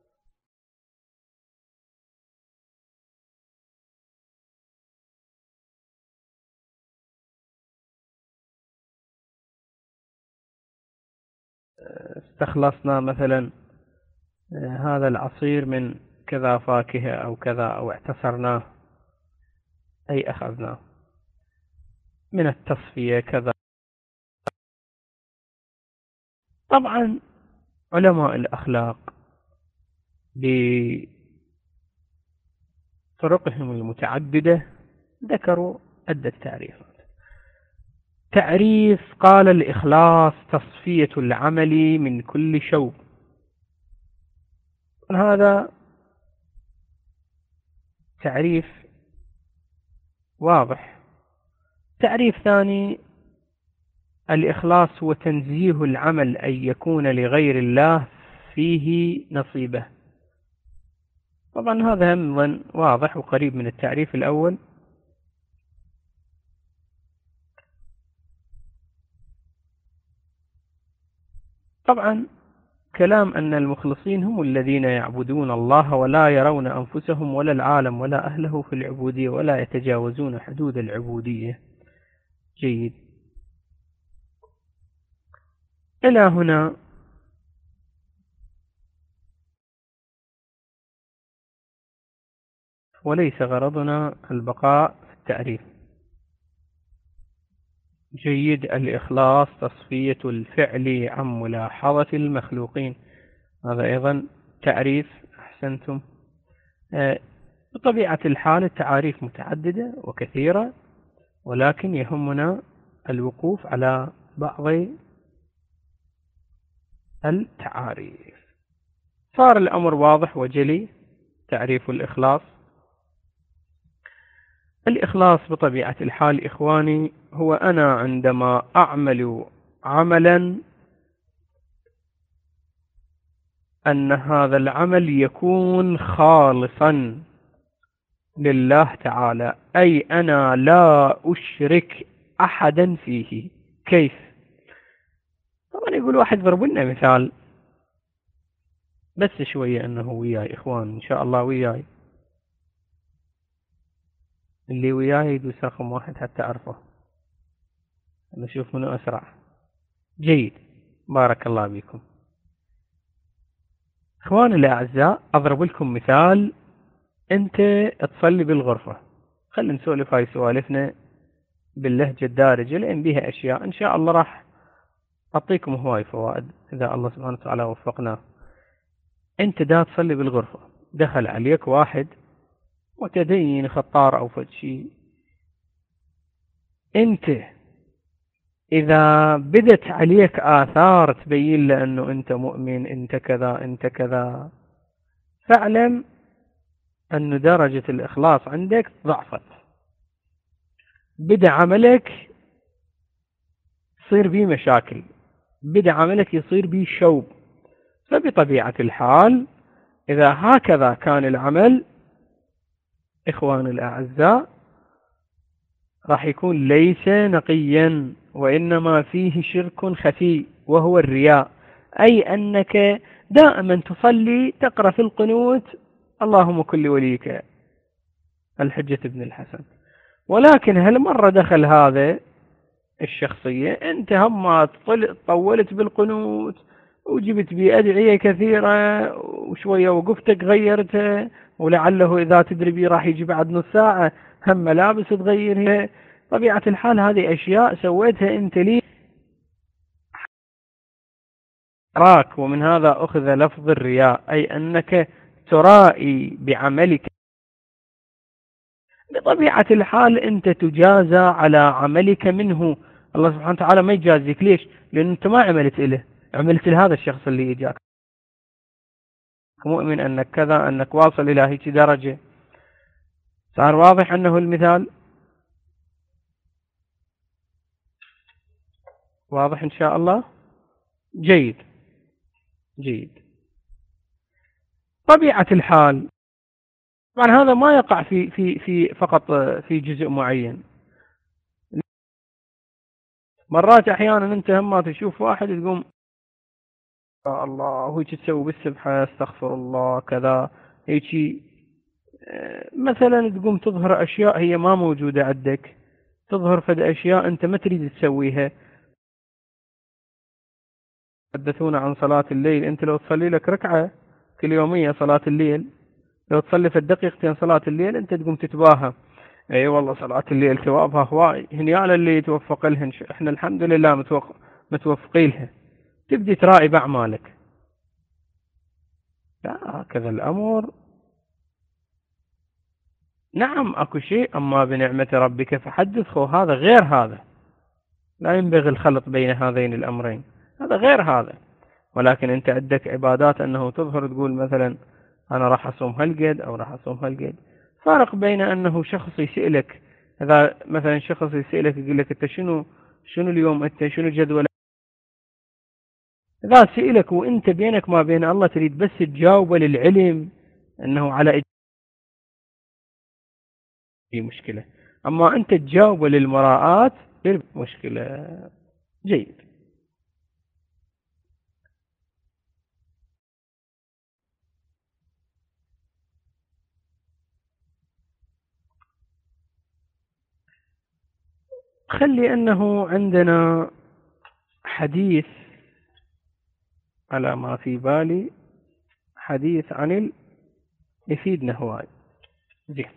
Speaker 1: استخلصنا مثلا هذا العصير من كذا فاكهة أو كذا، أو اعتصرناه أي أخذناه من التصفية كذا. طبعا علماء الأخلاق بطرقهم المتعددة ذكروا عدة تعريفات. تعريف قال: الإخلاص تصفية العمل من كل شوب. هذا تعريف واضح. تعريف ثاني: الإخلاص هو تنزيه العمل أن يكون لغير الله فيه نصيبه. طبعا هذا أيضا واضح وقريب من التعريف الأول. طبعا كلام أن المخلصين هم الذين يعبدون الله ولا يرون أنفسهم ولا العالم ولا أهله في العبودية ولا يتجاوزون حدود العبودية. جيد. إلى هنا وليس غرضنا البقاء في التعريف. جيد. الإخلاص تصفية الفعل عن ملاحظة المخلوقين. هذا أيضا تعريف. أحسنتم. بطبيعة الحال التعاريف متعددة وكثيرة، ولكن يهمنا الوقوف على بعض التعاريف. صار الأمر واضح وجلي. تعريف الإخلاص الإخلاص بطبيعة الحال إخواني هو أنا عندما أعمل عملا أن هذا العمل يكون خالصا لله تعالى، أي أنا لا أشرك أحدا فيه. كيف؟ طبعا يقول واحد ضرب لنا مثال بس شوية أنه وياي إخوان إن شاء الله، وياي اللي وياي يدوس رقم واحد حتى أعرفه، نشوف منه أسرع. جيد، بارك الله بكم. إخواني الأعزاء، أضرب لكم مثال. أنت تصلي بالغرفة، خلينا نسولف هاي سوالفنا باللهجة الدارجة لأن بها أشياء إن شاء الله راح أعطيكم هواي فوائد إذا الله سبحانه وتعالى وفقنا. أنت دا تصلي بالغرفة، دخل عليك واحد متدين خطار أو فد شيء، أنت إذا بدت عليك آثار تبين له أنه أنت مؤمن، أنت كذا أنت كذا، فاعلم أن درجة الإخلاص عندك ضعفت. بدأ عملك يصير به مشاكل، بدأ عملك يصير به شوب. فبطبيعة الحال إذا هكذا كان العمل إخواني الأعزاء راح يكون ليس نقيا، وإنما فيه شرك خفي وهو الرياء، أي أنك دائما تصلي تقرأ في القنوت اللهم كن لوليك الحجة بن الحسن، ولكن هالمرة دخل هذا الشخصية أنت هم طولت بالقنوت وجبت بأدعية كثيرة وشوية وقفتك غيرتها، ولعله إذا تدري بي راح يجي بعد نص ساعة هم ملابس تغيرها. طبيعة الحال هذه أشياء سويتها أنت لي راك، ومن هذا أخذ لفظ الرياء، أي أنك ترائي بعملك. بطبيعة الحال أنت تجازى على عملك منه، الله سبحانه وتعالى ما يجازيك. ليش؟ لأن أنت ما عملت إله، عملت لهذا الشخص اللي يجاك مؤمن أنك كذا، أنك واصل إلى هيك درجة. صار واضح أنه المثال واضح إن شاء الله؟ جيد جيد. طبيعة الحال طبعا هذا ما يقع في في في فقط في جزء معين، مرات أحيانا أنت هم تشوف واحد تقوم يا الله وهيك تسوي بالسبحة استغفر الله كذا هيك، مثلا تقوم تظهر أشياء هي ما موجودة عندك، تظهر فد أشياء أنت ما تريد تسويها. تحدثون عن صلاة الليل، أنت لو تصلي لك ركعة كل يومية صلاة الليل، لو تصلي في الدقيقتين صلاة الليل أنت تقوم تتباهى اي أيوة والله صلاة الليل ثوابها هواي، هني على اللي يتوفق لهن، احنا الحمد لله متوفق متوفقين لها، تبدي تراعي بأعمالك. لا هكذا الأمر. نعم أكو شيء، أما بنعمة ربك فحدث، خو هذا غير هذا، لا ينبغي الخلط بين هذين الأمرين، هذا غير هذا. ولكن أنت عندك عبادات أنه تظهر تقول مثلا أنا راح أصوم هالقد أو راح أصوم هالقد. فرق بين أنه شخص يسألك، إذا مثلا شخص يسألك يقول لك أنت شنو شنو اليوم، أنت شنو جدول، إذا سألك وأنت بينك ما بين الله تريد بس تجاوب للعلم أنه على في مشكلة، أما أنت تجاوب للمراءات مشكلة. جيد. خلي أنه عندنا حديث على ما في بالي، حديث عن ال... يفيدنا هواي. زين.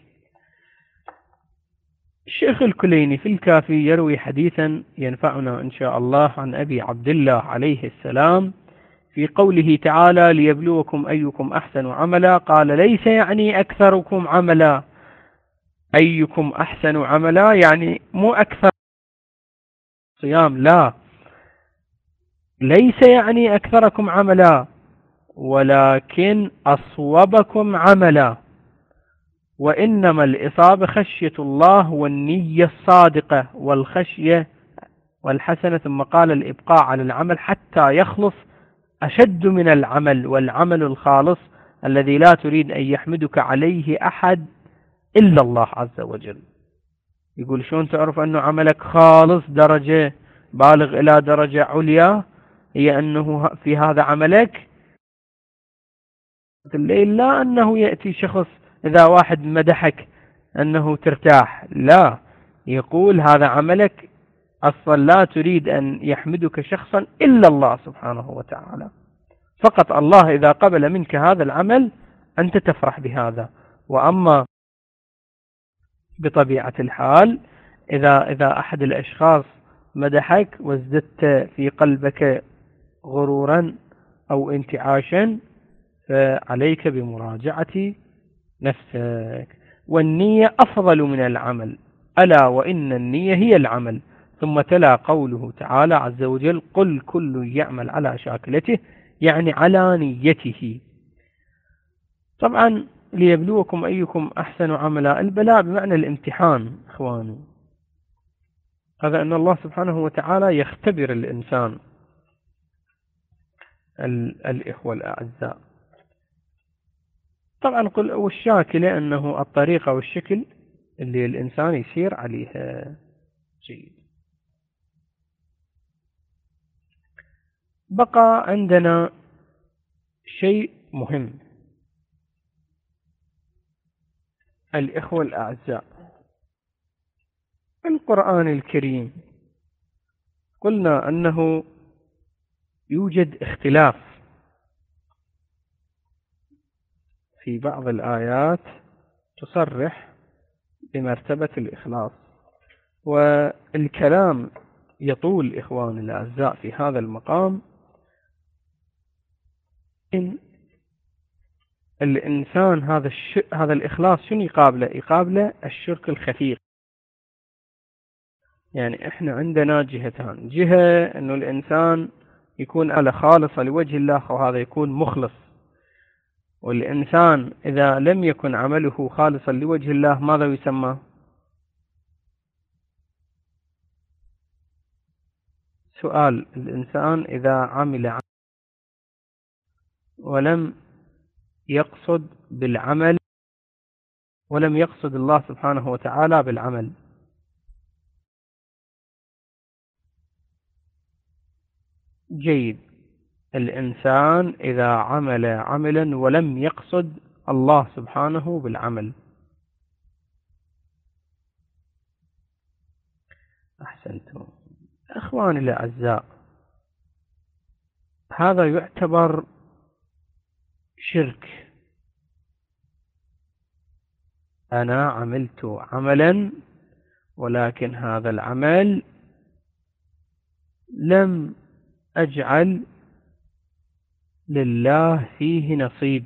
Speaker 1: الشيخ الكليني في الكافي يروي حديثا ينفعنا إن شاء الله عن أبي عبد الله عليه السلام في قوله تعالى ليبلوكم أيكم أحسن عملا، قال ليس يعني أكثركم عملا، أيكم أحسن عملا يعني مو أكثر صيام، لا، ليس يعني أكثركم عملا ولكن أصوبكم عملا. وإنما الإصابة خشية الله والنية الصادقة والخشية والحسنة. ثم قال الإبقاء على العمل حتى يخلص أشد من العمل، والعمل الخالص الذي لا تريد أن يحمدك عليه أحد إلا الله عز وجل. يقول شلون تعرف أنه عملك خالص درجة بالغ إلى درجة عليا؟ هي أنه في هذا عملك الليل لا أنه يأتي شخص إذا واحد مدحك أنه ترتاح، لا، يقول هذا عملك أصلا لا تريد أن يحمدك شخصا إلا الله سبحانه وتعالى، فقط الله إذا قبل منك هذا العمل أنت تفرح بهذا. وأما بطبيعة الحال إذا إذا أحد الأشخاص مدحك وازددت في قلبك غرورا أو انتعاشا فعليك بمراجعة نفسك. والنية أفضل من العمل، ألا وإن النية هي العمل. ثم تلا قوله تعالى عز وجل قل كل يعمل على شاكلته، يعني على نيته. طبعا ليبلوكم أيكم أحسن عملا، البلاء بمعنى الامتحان إخواني، هذا أن الله سبحانه وتعالى يختبر الإنسان. الإخوة الأعزاء، طبعا قل والشاكلة أنه الطريقة والشكل اللي الإنسان يسير عليها. جيد. بقى عندنا شيء مهم الإخوة الأعزاء، القرآن الكريم قلنا أنه يوجد اختلاف في بعض الآيات تصرح بمرتبة الإخلاص، والكلام يطول إخواني الأعزاء في هذا المقام. إن الإنسان هذا الش... هذا الإخلاص شنو يقابله؟ يقابله الشرك الخفي. يعني إحنا عندنا جهتان، جهة إنه الإنسان يكون على خالصة لوجه الله وهذا يكون مخلص، والإنسان إذا لم يكن عمله خالصا لوجه الله ماذا يسمى؟ سؤال، الإنسان إذا عمل ولم يقصد بالعمل ولم يقصد الله سبحانه وتعالى بالعمل، جيد، الإنسان إذا عمل عملا ولم يقصد الله سبحانه بالعمل. أحسنتم أخواني الأعزاء، هذا يعتبر شرك. أنا عملت عملا ولكن هذا العمل لم أجعل لله فيه نصيب.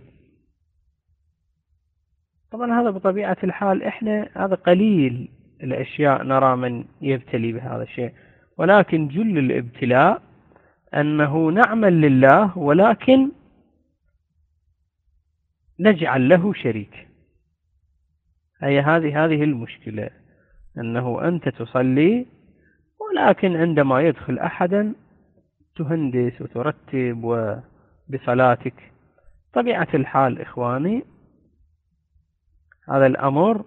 Speaker 1: طبعا هذا بطبيعة الحال إحنا هذا قليل الأشياء نرى من يبتلي بهذا الشيء، ولكن جل الابتلاء أنه نعمل لله ولكن نجعل له شريك. هي هذه هذه المشكلة، أنه أنت تصلي ولكن عندما يدخل أحدا تهندس وترتب بصلاتك. طبيعة الحال إخواني هذا الأمر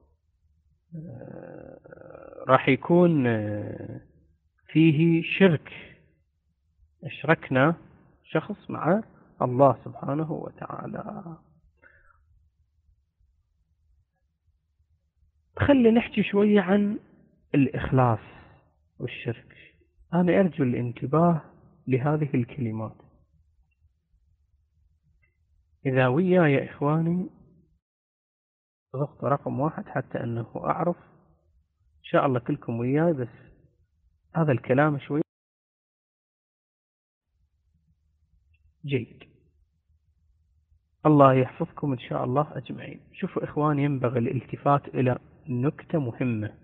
Speaker 1: راح يكون فيه شرك، اشركنا شخص مع الله سبحانه وتعالى. خلي نحكي شوية عن الإخلاص والشرك. أنا أرجو الانتباه لهذه الكلمات. إذا ويا يا إخواني ضغط رقم واحد حتى أنه أعرف إن شاء الله كلكم وياي، بس هذا الكلام شوي جيد. الله يحفظكم إن شاء الله أجمعين. شوفوا إخواني، ينبغي الالتفات إلى نكتة مهمة.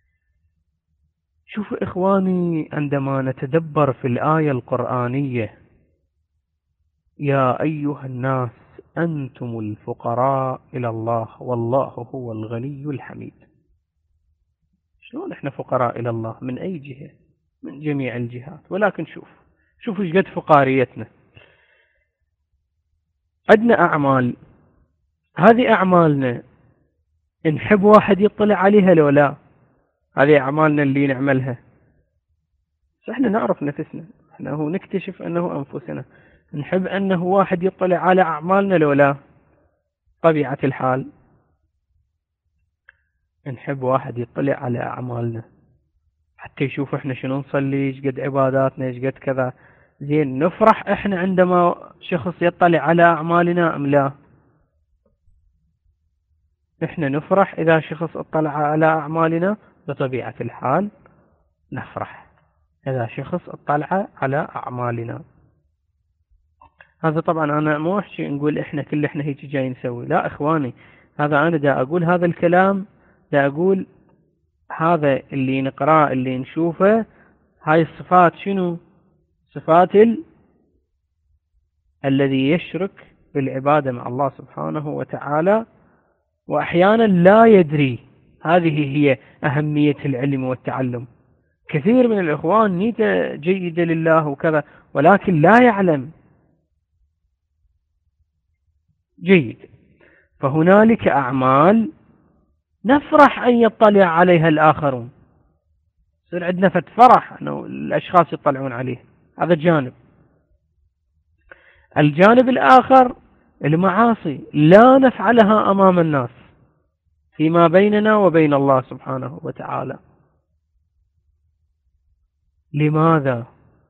Speaker 1: شوفوا إخواني، عندما نتدبر في الآية القرآنية يا أيها الناس أنتم الفقراء إلى الله والله هو الغني الحميد. شلون إحنا فقراء إلى الله؟ من أي جهة؟ من جميع الجهات. ولكن شوف شوف ايش قد فقاريتنا. عندنا أعمال، هذه أعمالنا نحب واحد يطلع عليها لو لا؟ هذه أعمالنا اللي نعملها، احنا نعرف نفسنا، احنا هو نكتشف أنه أنفسنا، نحب أنه واحد يطلع على أعمالنا لو لا؟ طبيعة الحال نحب واحد يطلع على أعمالنا حتى يشوف احنا شنو نصلي، ايش قد عباداتنا، ايش قد كذا. زين، نفرح احنا عندما شخص يطلع على أعمالنا أم لا؟ احنا نفرح إذا شخص اطلع على أعمالنا؟ بطبيعة الحال نفرح إذا شخص اطلع على أعمالنا. هذا طبعا أنا مو أحكي نقول إحنا كل إحنا هيك جاي نسوي، لا إخواني، هذا أنا دا أقول هذا الكلام، دا أقول هذا اللي نقرأه اللي نشوفه، هاي الصفات شنو؟ صفات ال... الذي يشرك بالعبادة مع الله سبحانه وتعالى وأحيانا لا يدري. هذه هي أهمية العلم والتعلم. كثير من الإخوان نيته جيدة لله وكذا، ولكن لا يعلم جيد. فهنالك أعمال نفرح أن يطلع عليها الآخرون، يصير عندنا فرح أنه الأشخاص يطلعون عليه، هذا جانب. الجانب الآخر المعاصي لا نفعلها أمام الناس فيما بيننا وبين الله سبحانه وتعالى. لماذا؟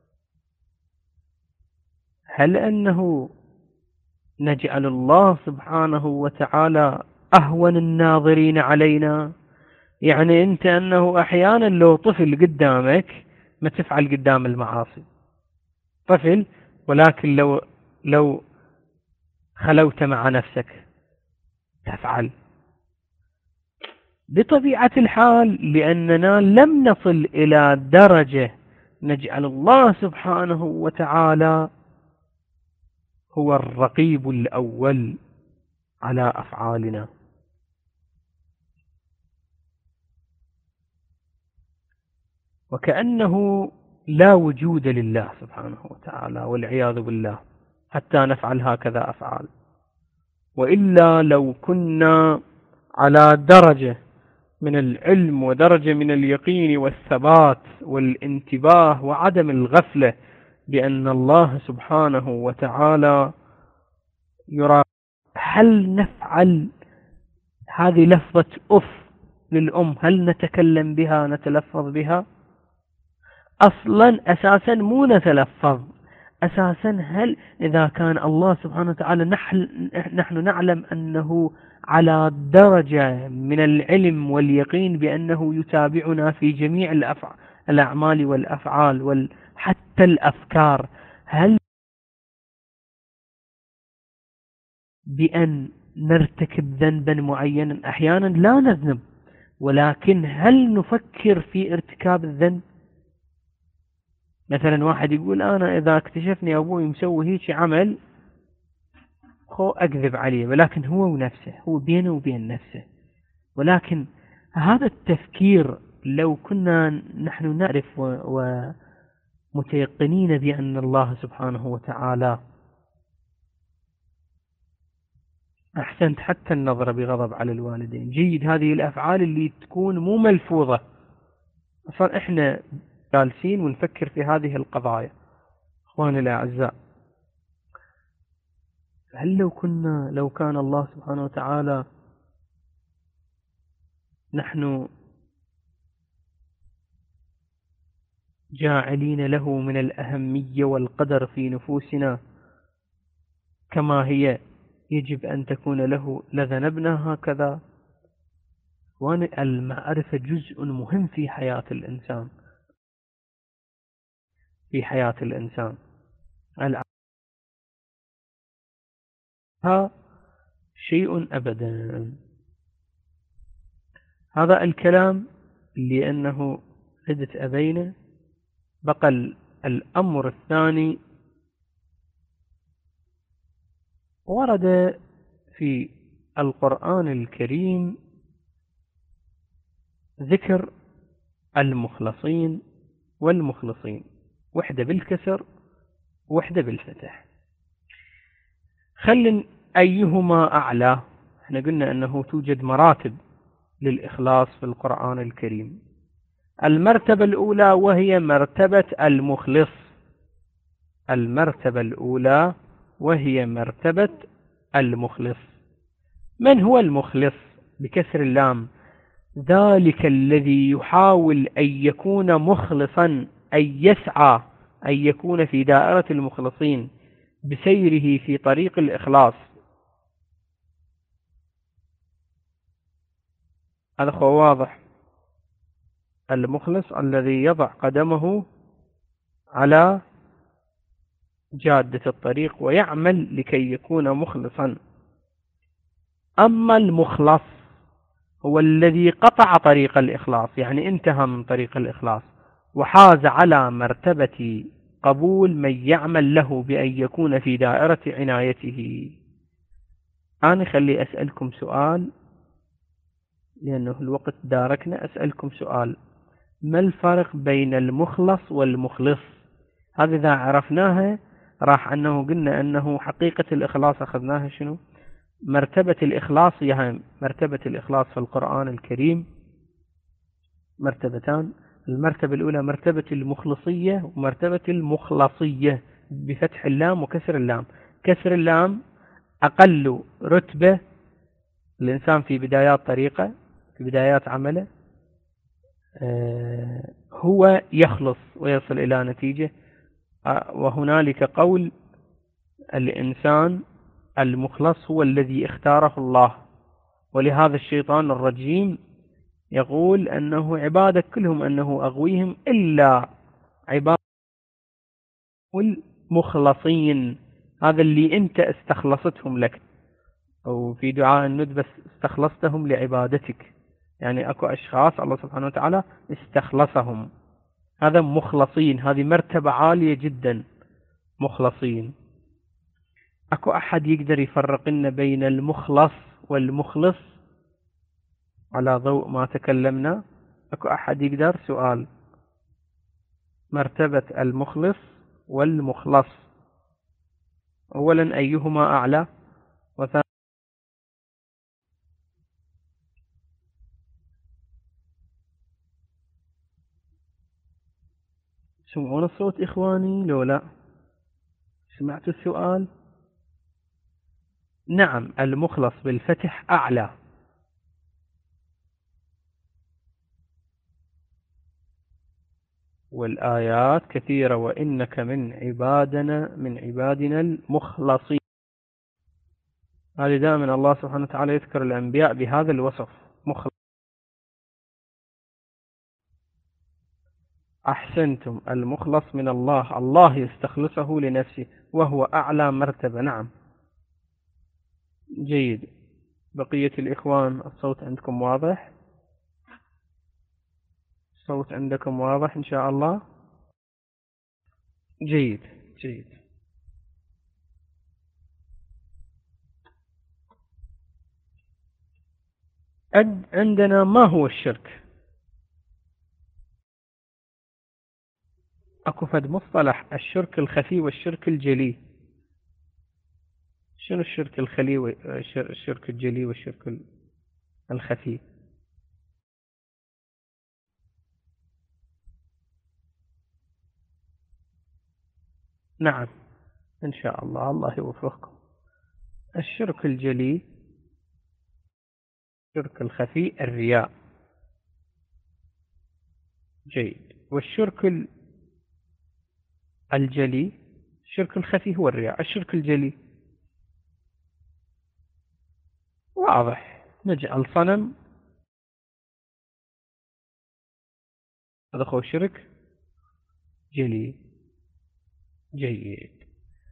Speaker 1: هل أنه نجعل الله سبحانه وتعالى أهون الناظرين علينا؟ يعني أنت أنه أحيانا لو طفل قدامك ما تفعل قدام المعاصي، طفل، ولكن لو لو خلوت مع نفسك تفعل. بطبيعة الحال لأننا لم نصل إلى درجة نجعل الله سبحانه وتعالى هو الرقيب الأول على أفعالنا. وكأنه لا وجود لله سبحانه وتعالى والعياذ بالله حتى نفعل هكذا أفعال. وإلا لو كنا على درجة من العلم ودرجة من اليقين والثبات والانتباه وعدم الغفلة بأن الله سبحانه وتعالى يرى، هل نفعل هذه لفظة أف للأم، هل نتكلم بها نتلفظ بها؟ أصلا أساسا مو نتلفظ، أساسا هل إذا كان الله سبحانه وتعالى نحن, نحن نعلم أنه على درجة من العلم واليقين بأنه يتابعنا في جميع الأفع... الأعمال والأفعال وحتى الأفكار، هل بأن نرتكب ذنبا معينا؟ أحيانا لا نذنب، ولكن هل نفكر في ارتكاب الذنب؟ مثلا واحد يقول أنا إذا اكتشفني أبوي مسوي هيك عمل خو أكذب عليه، ولكن هو ونفسه، هو بينه وبين نفسه. ولكن هذا التفكير لو كنا نحن نعرف ومتيقنين بأن الله سبحانه وتعالى، أحسنت، حتى النظر بغضب على الوالدين، جيد، هذه الأفعال اللي تكون مو ملفوظة، أصلا إحنا جالسين ونفكر في هذه القضايا. أخواني الأعزاء، هل لو كنا لو كان الله سبحانه وتعالى نحن جاعلين له من الأهمية والقدر في نفوسنا كما هي يجب أن تكون له لذنبنا هكذا. وأن المعرفة جزء مهم في حياة الإنسان، في حياة الإنسان ها شيء أبدا. هذا الكلام لأنه عدة أبينا. بقى الأمر الثاني ورد في القرآن الكريم ذكر المخلصين والمخلصين، وحدة بالكسر وحدة بالفتح. خل أيهما أعلى. احنا قلنا أنه توجد مراتب للإخلاص في القرآن الكريم. المرتبة الأولى وهي مرتبة المخلص. المرتبة الأولى وهي مرتبة المخلص. من هو المخلص؟ بكسر اللام: ذلك الذي يحاول أن يكون مخلصا، أن يسعى أن يكون في دائرة المخلصين بسيره في طريق الإخلاص. هذا هو واضح. المخلص الذي يضع قدمه على جادة الطريق ويعمل لكي يكون مخلصا. أما المخلص هو الذي قطع طريق الإخلاص، يعني انتهى من طريق الإخلاص وحاز على مرتبة قبول من يعمل له بأن يكون في دائرة عنايته. أنا خلي أسألكم سؤال، لأنه الوقت داركنا. أسألكم سؤال: ما الفرق بين المخلص والمخلص؟ هذا إذا عرفناها راح أنه قلنا أنه حقيقة الإخلاص أخذناها شنو؟ مرتبة الإخلاص. يعني مرتبة الإخلاص في القرآن الكريم مرتبتان: المرتبة الأولى مرتبة المخلصية ومرتبة المخلصية بفتح اللام وكسر اللام. كسر اللام أقل رتبة الإنسان في بدايات طريقة، في بدايات عمله، هو يخلص ويصل إلى نتيجة. وهنالك قول: الإنسان المخلص هو الذي اختاره الله. ولهذا الشيطان الرجيم يقول أنه عبادك كلهم أنه أغويهم إلا عباد المخلصين، هذا اللي أنت استخلصتهم لك، أو في دعاء الندبة: استخلصتهم لعبادتك. يعني أكو أشخاص الله سبحانه وتعالى استخلصهم، هذا مخلصين. هذه مرتبة عالية جدا، مخلصين. أكو أحد يقدر يفرق لنا بين المخلص والمخلص على ضوء ما تكلمنا؟ أكو أحد يقدر؟ سؤال: مرتبة المخلص والمخلص، أولا أيهما أعلى؟ وثانيا سمعون الصوت إخواني لو لا؟ سمعت السؤال؟ نعم، المخلص بالفتح أعلى. والآيات كثيرة: وإنك من عبادنا من عبادنا المخلصين. هذه دائما الله سبحانه وتعالى يذكر الأنبياء بهذا الوصف: مخلص. أحسنتم، المخلص من الله، الله يستخلصه لنفسه وهو أعلى مرتبة. نعم، جيد. بقية الإخوان الصوت عندكم واضح؟ الصوت عندكم واضح إن شاء الله؟ جيد جيد. عندنا ما هو الشرك؟ أكو فد مصطلح: الشرك الخفي والشرك الجلي. شنو الشرك الخلي والشرك الجلي والشرك الخفي؟ نعم إن شاء الله، الله يوفقكم. الشرك الجلي، الشرك الخفي الرياء. جيد. والشرك الجلي، الشرك الخفي هو الرياء، الشرك الجلي واضح: نجعل صنم، هذا هو شرك جلي. جيد.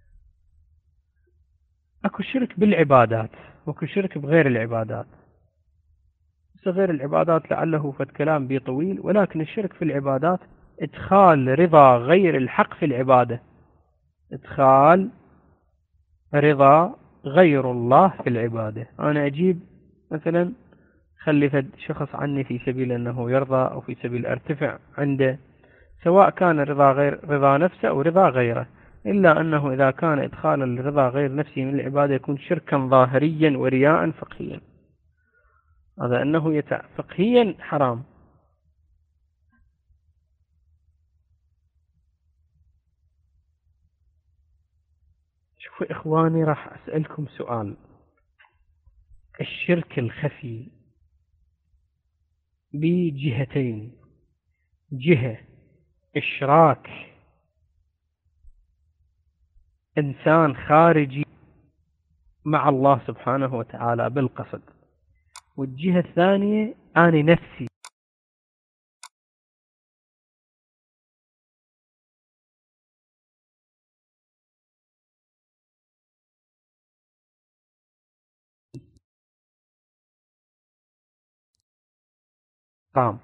Speaker 1: اكو شرك بالعبادات واكو شرك بغير العبادات. بس غير العبادات لعله فد كلام بي طويل، ولكن الشرك في العبادات ادخال رضا غير الحق في العبادة، ادخال رضا غير الله في العبادة. أنا أجيب مثلا خلي فد شخص عني في سبيل أنه يرضى أو في سبيل أرتفع عنده، سواء كان رضا غير رضا نفسه أو رضا غيره، إلا أنه إذا كان إدخال الرضا غير نفسه من العبادة يكون شركا ظاهريا ورياء فقهيا. هذا أنه يتع... فقهيا حرام. شوفوا إخواني، راح أسألكم سؤال. الشرك الخفي بجهتين: جهة إشراك إنسان خارجي مع الله سبحانه وتعالى بالقصد، والجهة الثانية أنا نفسي قام،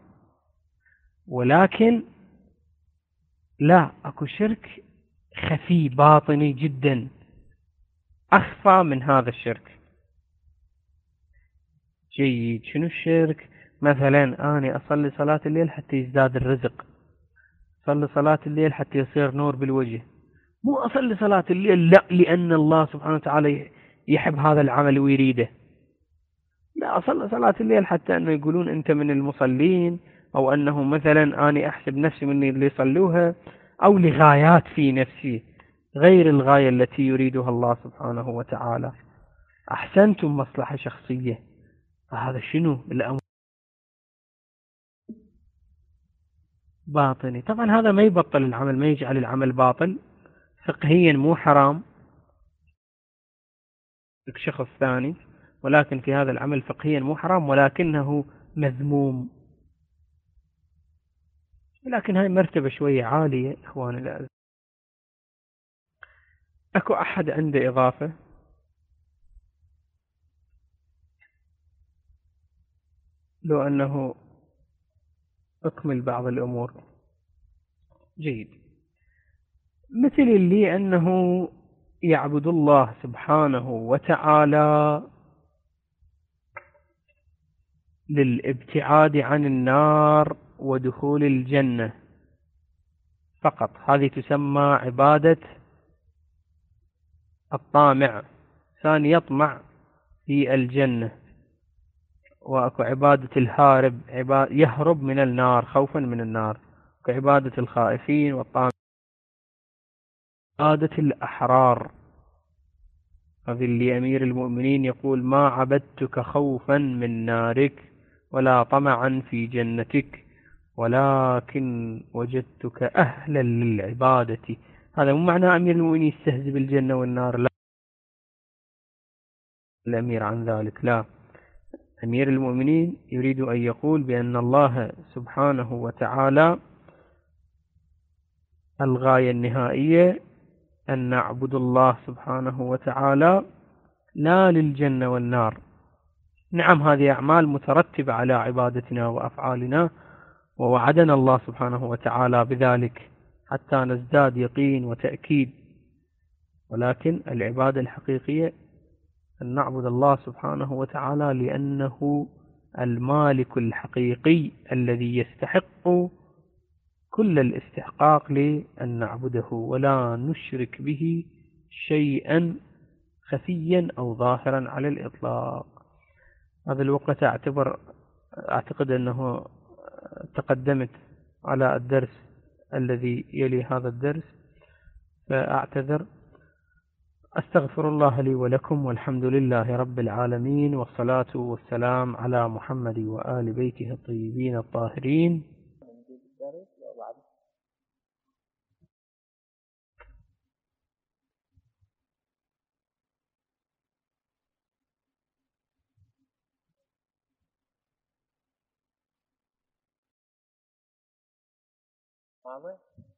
Speaker 1: ولكن لا، أكو شرك خفي باطني جدا أخفى من هذا الشرك. جيد. شنو الشرك؟ مثلا أنا أصلي صلاة الليل حتى يزداد الرزق، أصلي صلاة الليل حتى يصير نور بالوجه، مو أصلي صلاة الليل لا لأن الله سبحانه وتعالى يحب هذا العمل ويريده، لا، أصلي صلاة الليل حتى أنه يقولون أنت من المصلين، أو أنه مثلا أنا أحسب نفسي من اللي يصلوها، أو لغايات في نفسي غير الغاية التي يريدها الله سبحانه وتعالى. أحسنتم، مصلحة شخصية. فهذا شنو الأمر؟ باطني. طبعا هذا ما يبطل العمل، ما يجعل العمل باطل، فقهيا مو حرام شخص ثاني، ولكن في هذا العمل فقهيا مو حرام، ولكنه مذموم. لكن هاي مرتبة شوية عالية إخواني الأعزاء. أكو أحد عنده إضافة؟ لو أنه أكمل بعض الأمور. جيد. مثل اللي أنه يعبد الله سبحانه وتعالى للابتعاد عن النار ودخول الجنة فقط، هذه تسمى عبادة الطامع، ثاني يطمع في الجنة. وأكو عبادة الهارب، يهرب من النار خوفا من النار، كعبادة الخائفين والطامع. عبادة الأحرار، هذه اللي أمير المؤمنين يقول: ما عبدتك خوفا من نارك ولا طمعا في جنتك، ولكن وجدتك أهلا للعبادة. هذا مو معنى أمير المؤمنين يستهزئ بالجنة والنار، لا، الأمير عن ذلك لا. أمير المؤمنين يريد أن يقول بأن الله سبحانه وتعالى الغاية النهائية أن نعبد الله سبحانه وتعالى لا للجنة والنار. نعم، هذه أعمال مترتبة على عبادتنا وأفعالنا، ووعدنا الله سبحانه وتعالى بذلك حتى نزداد يقين وتأكيد، ولكن العبادة الحقيقية أن نعبد الله سبحانه وتعالى لأنه المالك الحقيقي الذي يستحق كل الاستحقاق لأن نعبده، ولا نشرك به شيئا خفيا أو ظاهرا على الإطلاق. هذا الوقت أعتبر أعتقد أنه تقدمت على الدرس الذي يلي هذا الدرس، فأعتذر. أستغفر الله لي ولكم، والحمد لله رب العالمين، والصلاة والسلام على محمد وآل بيته الطيبين الطاهرين. واضح؟